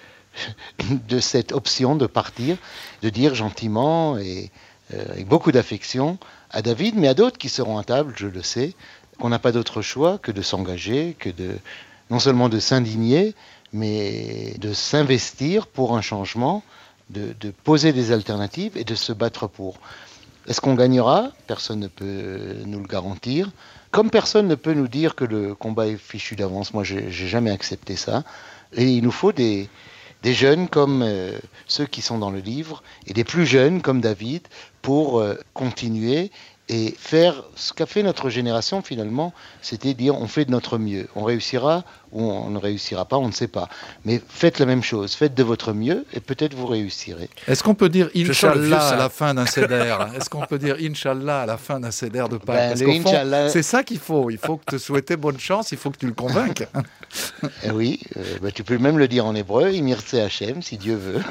de cette option de partir, de dire gentiment et avec beaucoup d'affection à David, mais à d'autres qui seront à table, je le sais, qu'on n'a pas d'autre choix que de s'engager, que non seulement de s'indigner, mais de s'investir pour un changement de poser des alternatives et de se battre pour. Est-ce qu'on gagnera ? Personne ne peut nous le garantir. Comme personne ne peut nous dire que le combat est fichu d'avance, moi j'ai jamais accepté ça. Et il nous faut des jeunes comme ceux qui sont dans le livre et des plus jeunes comme David pour continuer et faire ce qu'a fait notre génération finalement, c'était dire on fait de notre mieux. On réussira ou on ne réussira pas, on ne sait pas. Mais faites la même chose, faites de votre mieux et peut-être vous réussirez. Est-ce qu'on peut dire Inch'Allah à la fin d'un Seder ? Est-ce qu'on peut dire Inch'Allah à la fin d'un Seder de Pâques ? Parce qu'au fond, c'est ça qu'il faut. Il faut te souhaiter bonne chance, il faut que tu le convainques. Oui, tu peux même le dire en hébreu, Imirtse Hashem, si Dieu veut.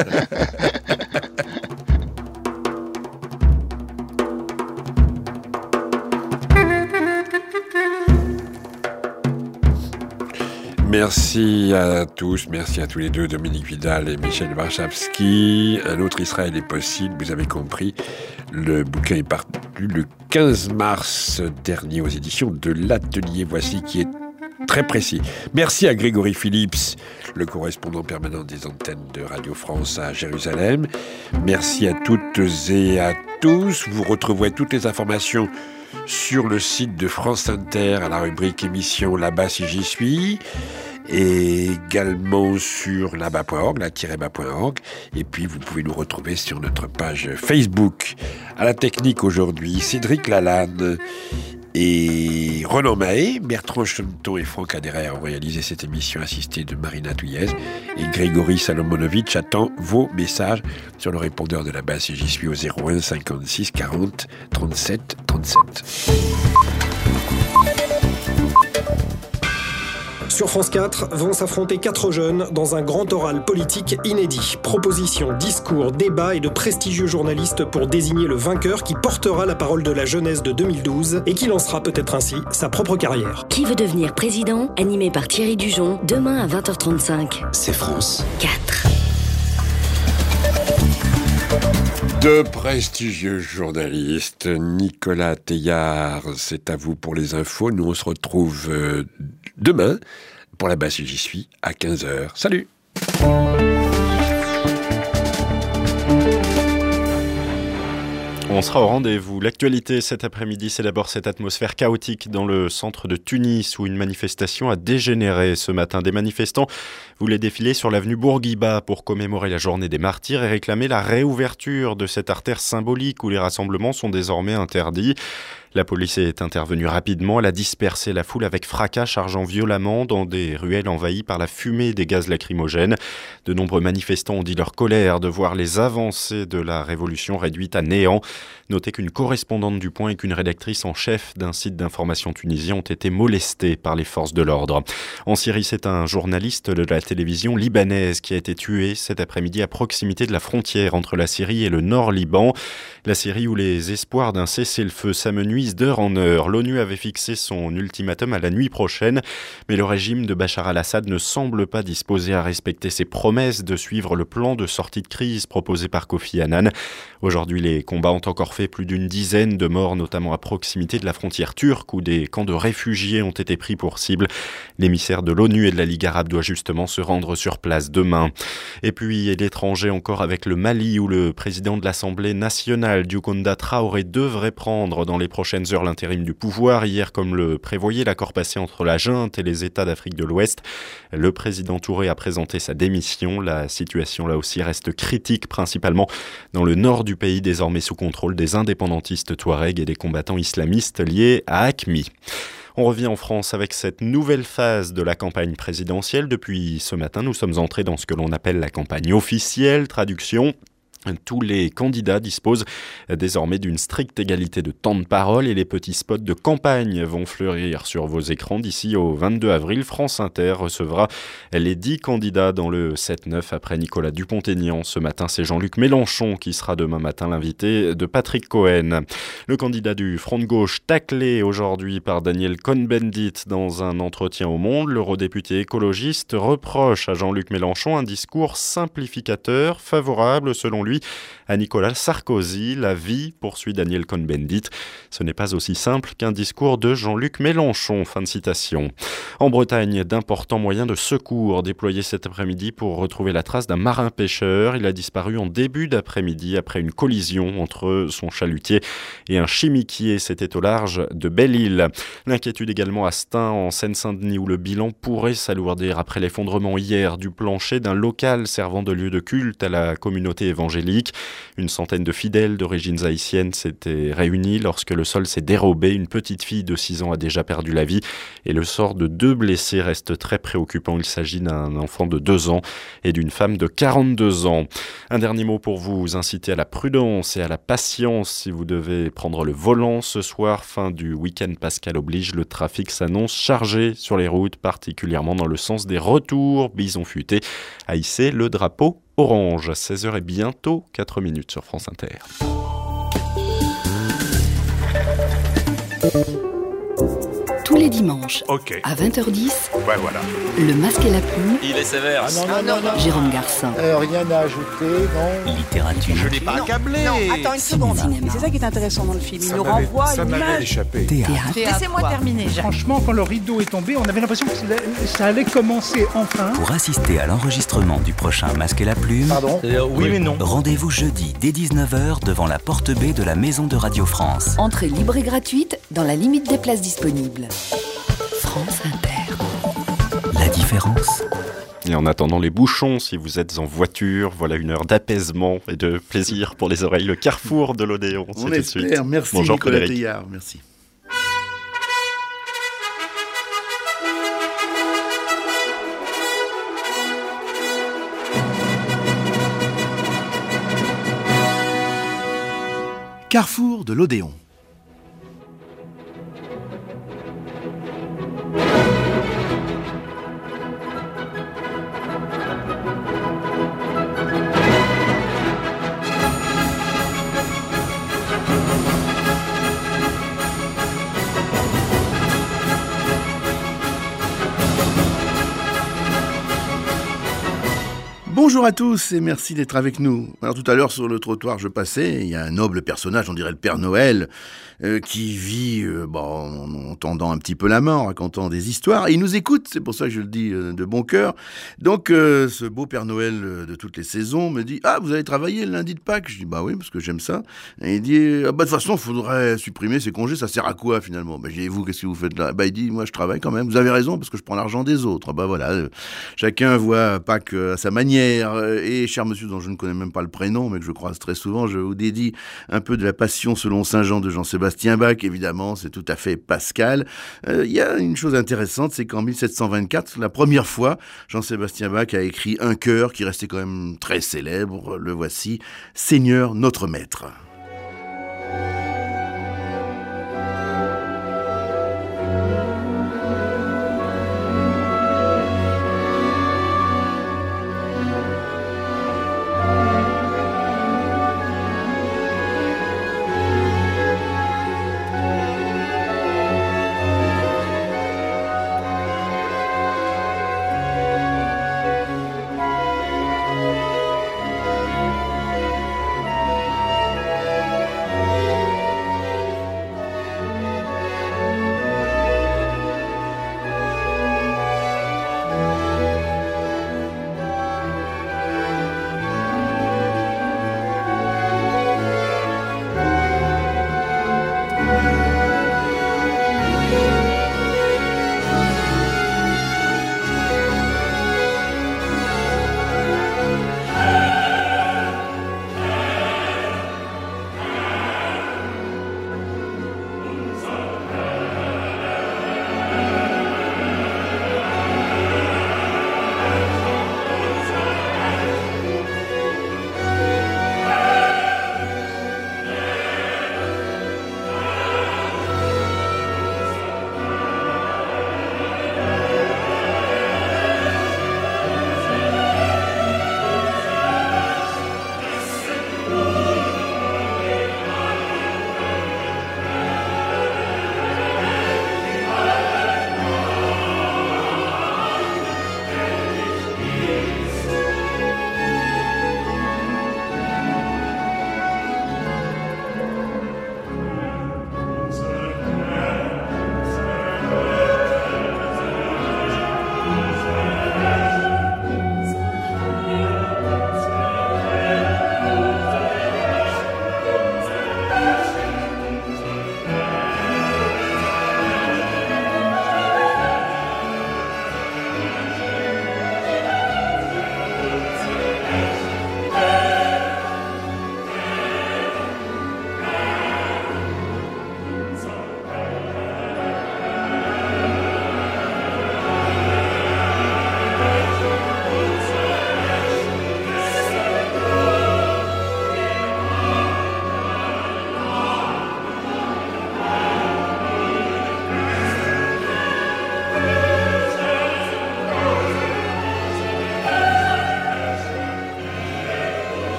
Merci à tous, merci à tous les deux, Dominique Vidal et Michel Warshawski. Un autre Israël est possible, vous avez compris. Le bouquin est paru le 15 mars dernier aux éditions de l'Atelier. Voici qui est très précis. Merci à Grégory Phillips, le correspondant permanent des antennes de Radio France à Jérusalem. Merci à toutes et à tous. Vous retrouverez toutes les informations sur le site de France Inter à la rubrique émission Là-bas si j'y suis, et également sur là-bas.org, là-bas.org, et puis vous pouvez nous retrouver sur notre page Facebook. À la technique aujourd'hui, Cédric Lalanne et Ronan Mahé, Bertrand Chonton et Franck Aderer ont réalisé cette émission assistée de Marina Touillez, et Grégory Salomonovitch attend vos messages sur le répondeur de la base si j'y suis au 01 56 40 37 37. Sur France 4, vont s'affronter 4 jeunes dans un grand oral politique inédit. Propositions, discours, débats et de prestigieux journalistes pour désigner le vainqueur qui portera la parole de la jeunesse de 2012 et qui lancera peut-être ainsi sa propre carrière. Qui veut devenir président ? Animé par Thierry Dujon, demain à 20h35. C'est France 4. De prestigieux journalistes, Nicolas Teillard, c'est à vous pour les infos. Nous, on se retrouve demain pour la base si j'y suis à 15h. Salut! On sera au rendez-vous. L'actualité cet après-midi, c'est d'abord cette atmosphère chaotique dans le centre de Tunis où une manifestation a dégénéré ce matin. Des manifestants voulaient défiler sur l'avenue Bourguiba pour commémorer la journée des martyrs et réclamer la réouverture de cette artère symbolique où les rassemblements sont désormais interdits. La police est intervenue rapidement, elle a dispersé la foule avec fracas, chargeant violemment dans des ruelles envahies par la fumée des gaz lacrymogènes. De nombreux manifestants ont dit leur colère de voir les avancées de la révolution réduites à néant. Notez qu'une correspondante du Point et qu'une rédactrice en chef d'un site d'information tunisien ont été molestées par les forces de l'ordre. En Syrie, c'est un journaliste de la télévision libanaise qui a été tué cet après-midi à proximité de la frontière entre la Syrie et le Nord-Liban. La Syrie où les espoirs d'un cessez-le-feu s'amenuisent d'heure en heure. L'ONU avait fixé son ultimatum à la nuit prochaine, mais le régime de Bachar al-Assad ne semble pas disposé à respecter ses promesses de suivre le plan de sortie de crise proposé par Kofi Annan. Aujourd'hui, les combats ont encore fait plus d'une dizaine de morts, notamment à proximité de la frontière turque, où des camps de réfugiés ont été pris pour cible. L'émissaire de l'ONU et de la Ligue arabe doit justement se rendre sur place demain. Et puis, l'étranger encore avec le Mali, où le président de l'Assemblée nationale, Dioukunda Traoré, devrait prendre dans les prochaines heures l'intérim du pouvoir. Hier, comme le prévoyait l'accord passé entre la junte et les États d'Afrique de l'Ouest, le président Touré a présenté sa démission. La situation là aussi reste critique, principalement dans le nord du pays, désormais sous contrôle des indépendantistes touaregs et des combattants islamistes liés à AQMI. On revient en France avec cette nouvelle phase de la campagne présidentielle. Depuis ce matin, nous sommes entrés dans ce que l'on appelle la campagne officielle, traduction. Tous les candidats disposent désormais d'une stricte égalité de temps de parole et les petits spots de campagne vont fleurir sur vos écrans. D'ici au 22 avril, France Inter recevra les 10 candidats dans le 7-9 après Nicolas Dupont-Aignan. Ce matin, c'est Jean-Luc Mélenchon qui sera demain matin l'invité de Patrick Cohen. Le candidat du Front de gauche taclé aujourd'hui par Daniel Cohn-Bendit dans un entretien au Monde. L'eurodéputé écologiste reproche à Jean-Luc Mélenchon un discours simplificateur, favorable selon lui lui à Nicolas Sarkozy. La vie, poursuit Daniel Cohn-Bendit, ce n'est pas aussi simple qu'un discours de Jean-Luc Mélenchon. Fin de citation. En Bretagne, d'importants moyens de secours déployés cet après-midi pour retrouver la trace d'un marin pêcheur. Il a disparu en début d'après-midi après une collision entre son chalutier et un chimiquier. C'était au large de Belle-Île. L'inquiétude également à Stein, en Seine-Saint-Denis, où le bilan pourrait s'alourdir après l'effondrement hier du plancher d'un local servant de lieu de culte à la communauté évangélique. Une centaine de fidèles d'origine haïtienne s'étaient réunis lorsque le sol s'est dérobé. Une petite fille de 6 ans a déjà perdu la vie et le sort de 2 blessés reste très préoccupant. Il s'agit d'un enfant de 2 ans et d'une femme de 42 ans. Un dernier mot pour vous inciter à la prudence et à la patience si vous devez prendre le volant ce soir. Fin du week-end Pascal oblige, le trafic s'annonce chargé sur les routes, particulièrement dans le sens des retours. Bison futé a hissé le drapeau orange. 16h et bientôt 4 minutes sur France Inter. Tous les dimanches, à 20h10, voilà. Le Masque et la Plume. Il est sévère. Non. Jérôme Garcin. Rien à ajouter, non. Littérature. Je l'ai pas accablé. Non, attends une seconde. Cinéma. C'est ça qui est intéressant dans le film. Il nous renvoie à une image. échappé. Théâtre. Laissez-moi terminer, Jacques. Franchement, quand le rideau est tombé, on avait l'impression que ça allait commencer enfin. Pour assister à l'enregistrement du prochain Masque et la Plume, Oui, mais non. rendez-vous jeudi dès 19h devant la porte B de la Maison de Radio France. Entrée libre et gratuite dans la limite des places disponibles. France Inter. La différence. Et en attendant les bouchons, si vous êtes en voiture, voilà une heure d'apaisement et de plaisir pour les oreilles. Le carrefour de l'Odéon. On espère. Merci Bonjour, Nicolas Frédéric. Théillard. Merci. Carrefour de l'Odéon. Bonjour à tous et merci d'être avec nous. Alors tout à l'heure sur le trottoir je passais, il y a un noble personnage, on dirait le Père Noël, qui vit en tendant un petit peu la main, en racontant des histoires. Et il nous écoute, c'est pour ça que je le dis de bon cœur. Donc ce beau Père Noël de toutes les saisons me dit « Ah, vous allez travailler le lundi de Pâques ?» Je dis « Bah oui, parce que j'aime ça. » Et il dit « Ah bah de toute façon, il faudrait supprimer ces congés, ça sert à quoi finalement ?» Bah, je dis « Et vous, qu'est-ce que vous faites là ?» Bah il dit « Moi je travaille quand même. Vous avez raison, parce que je prends l'argent des autres. » Bah voilà, chacun voit Pâques à sa manière. Et cher monsieur dont je ne connais même pas le prénom, mais que je croise très souvent, je vous dédie un peu de la Passion selon Saint Jean de Jean-Sébastien Bach. Évidemment, c'est tout à fait Pascal. Il y a une chose intéressante, c'est qu'en 1724, la première fois, Jean-Sébastien Bach a écrit un chœur qui restait quand même très célèbre. Le voici, Seigneur notre Maître.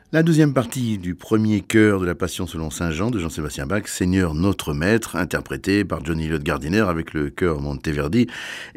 La deuxième partie du premier chœur de la Passion selon Saint Jean de Jean-Sébastien Bach, Seigneur notre Maître, interprété par Johnny Lloyd Gardiner avec le chœur Monteverdi.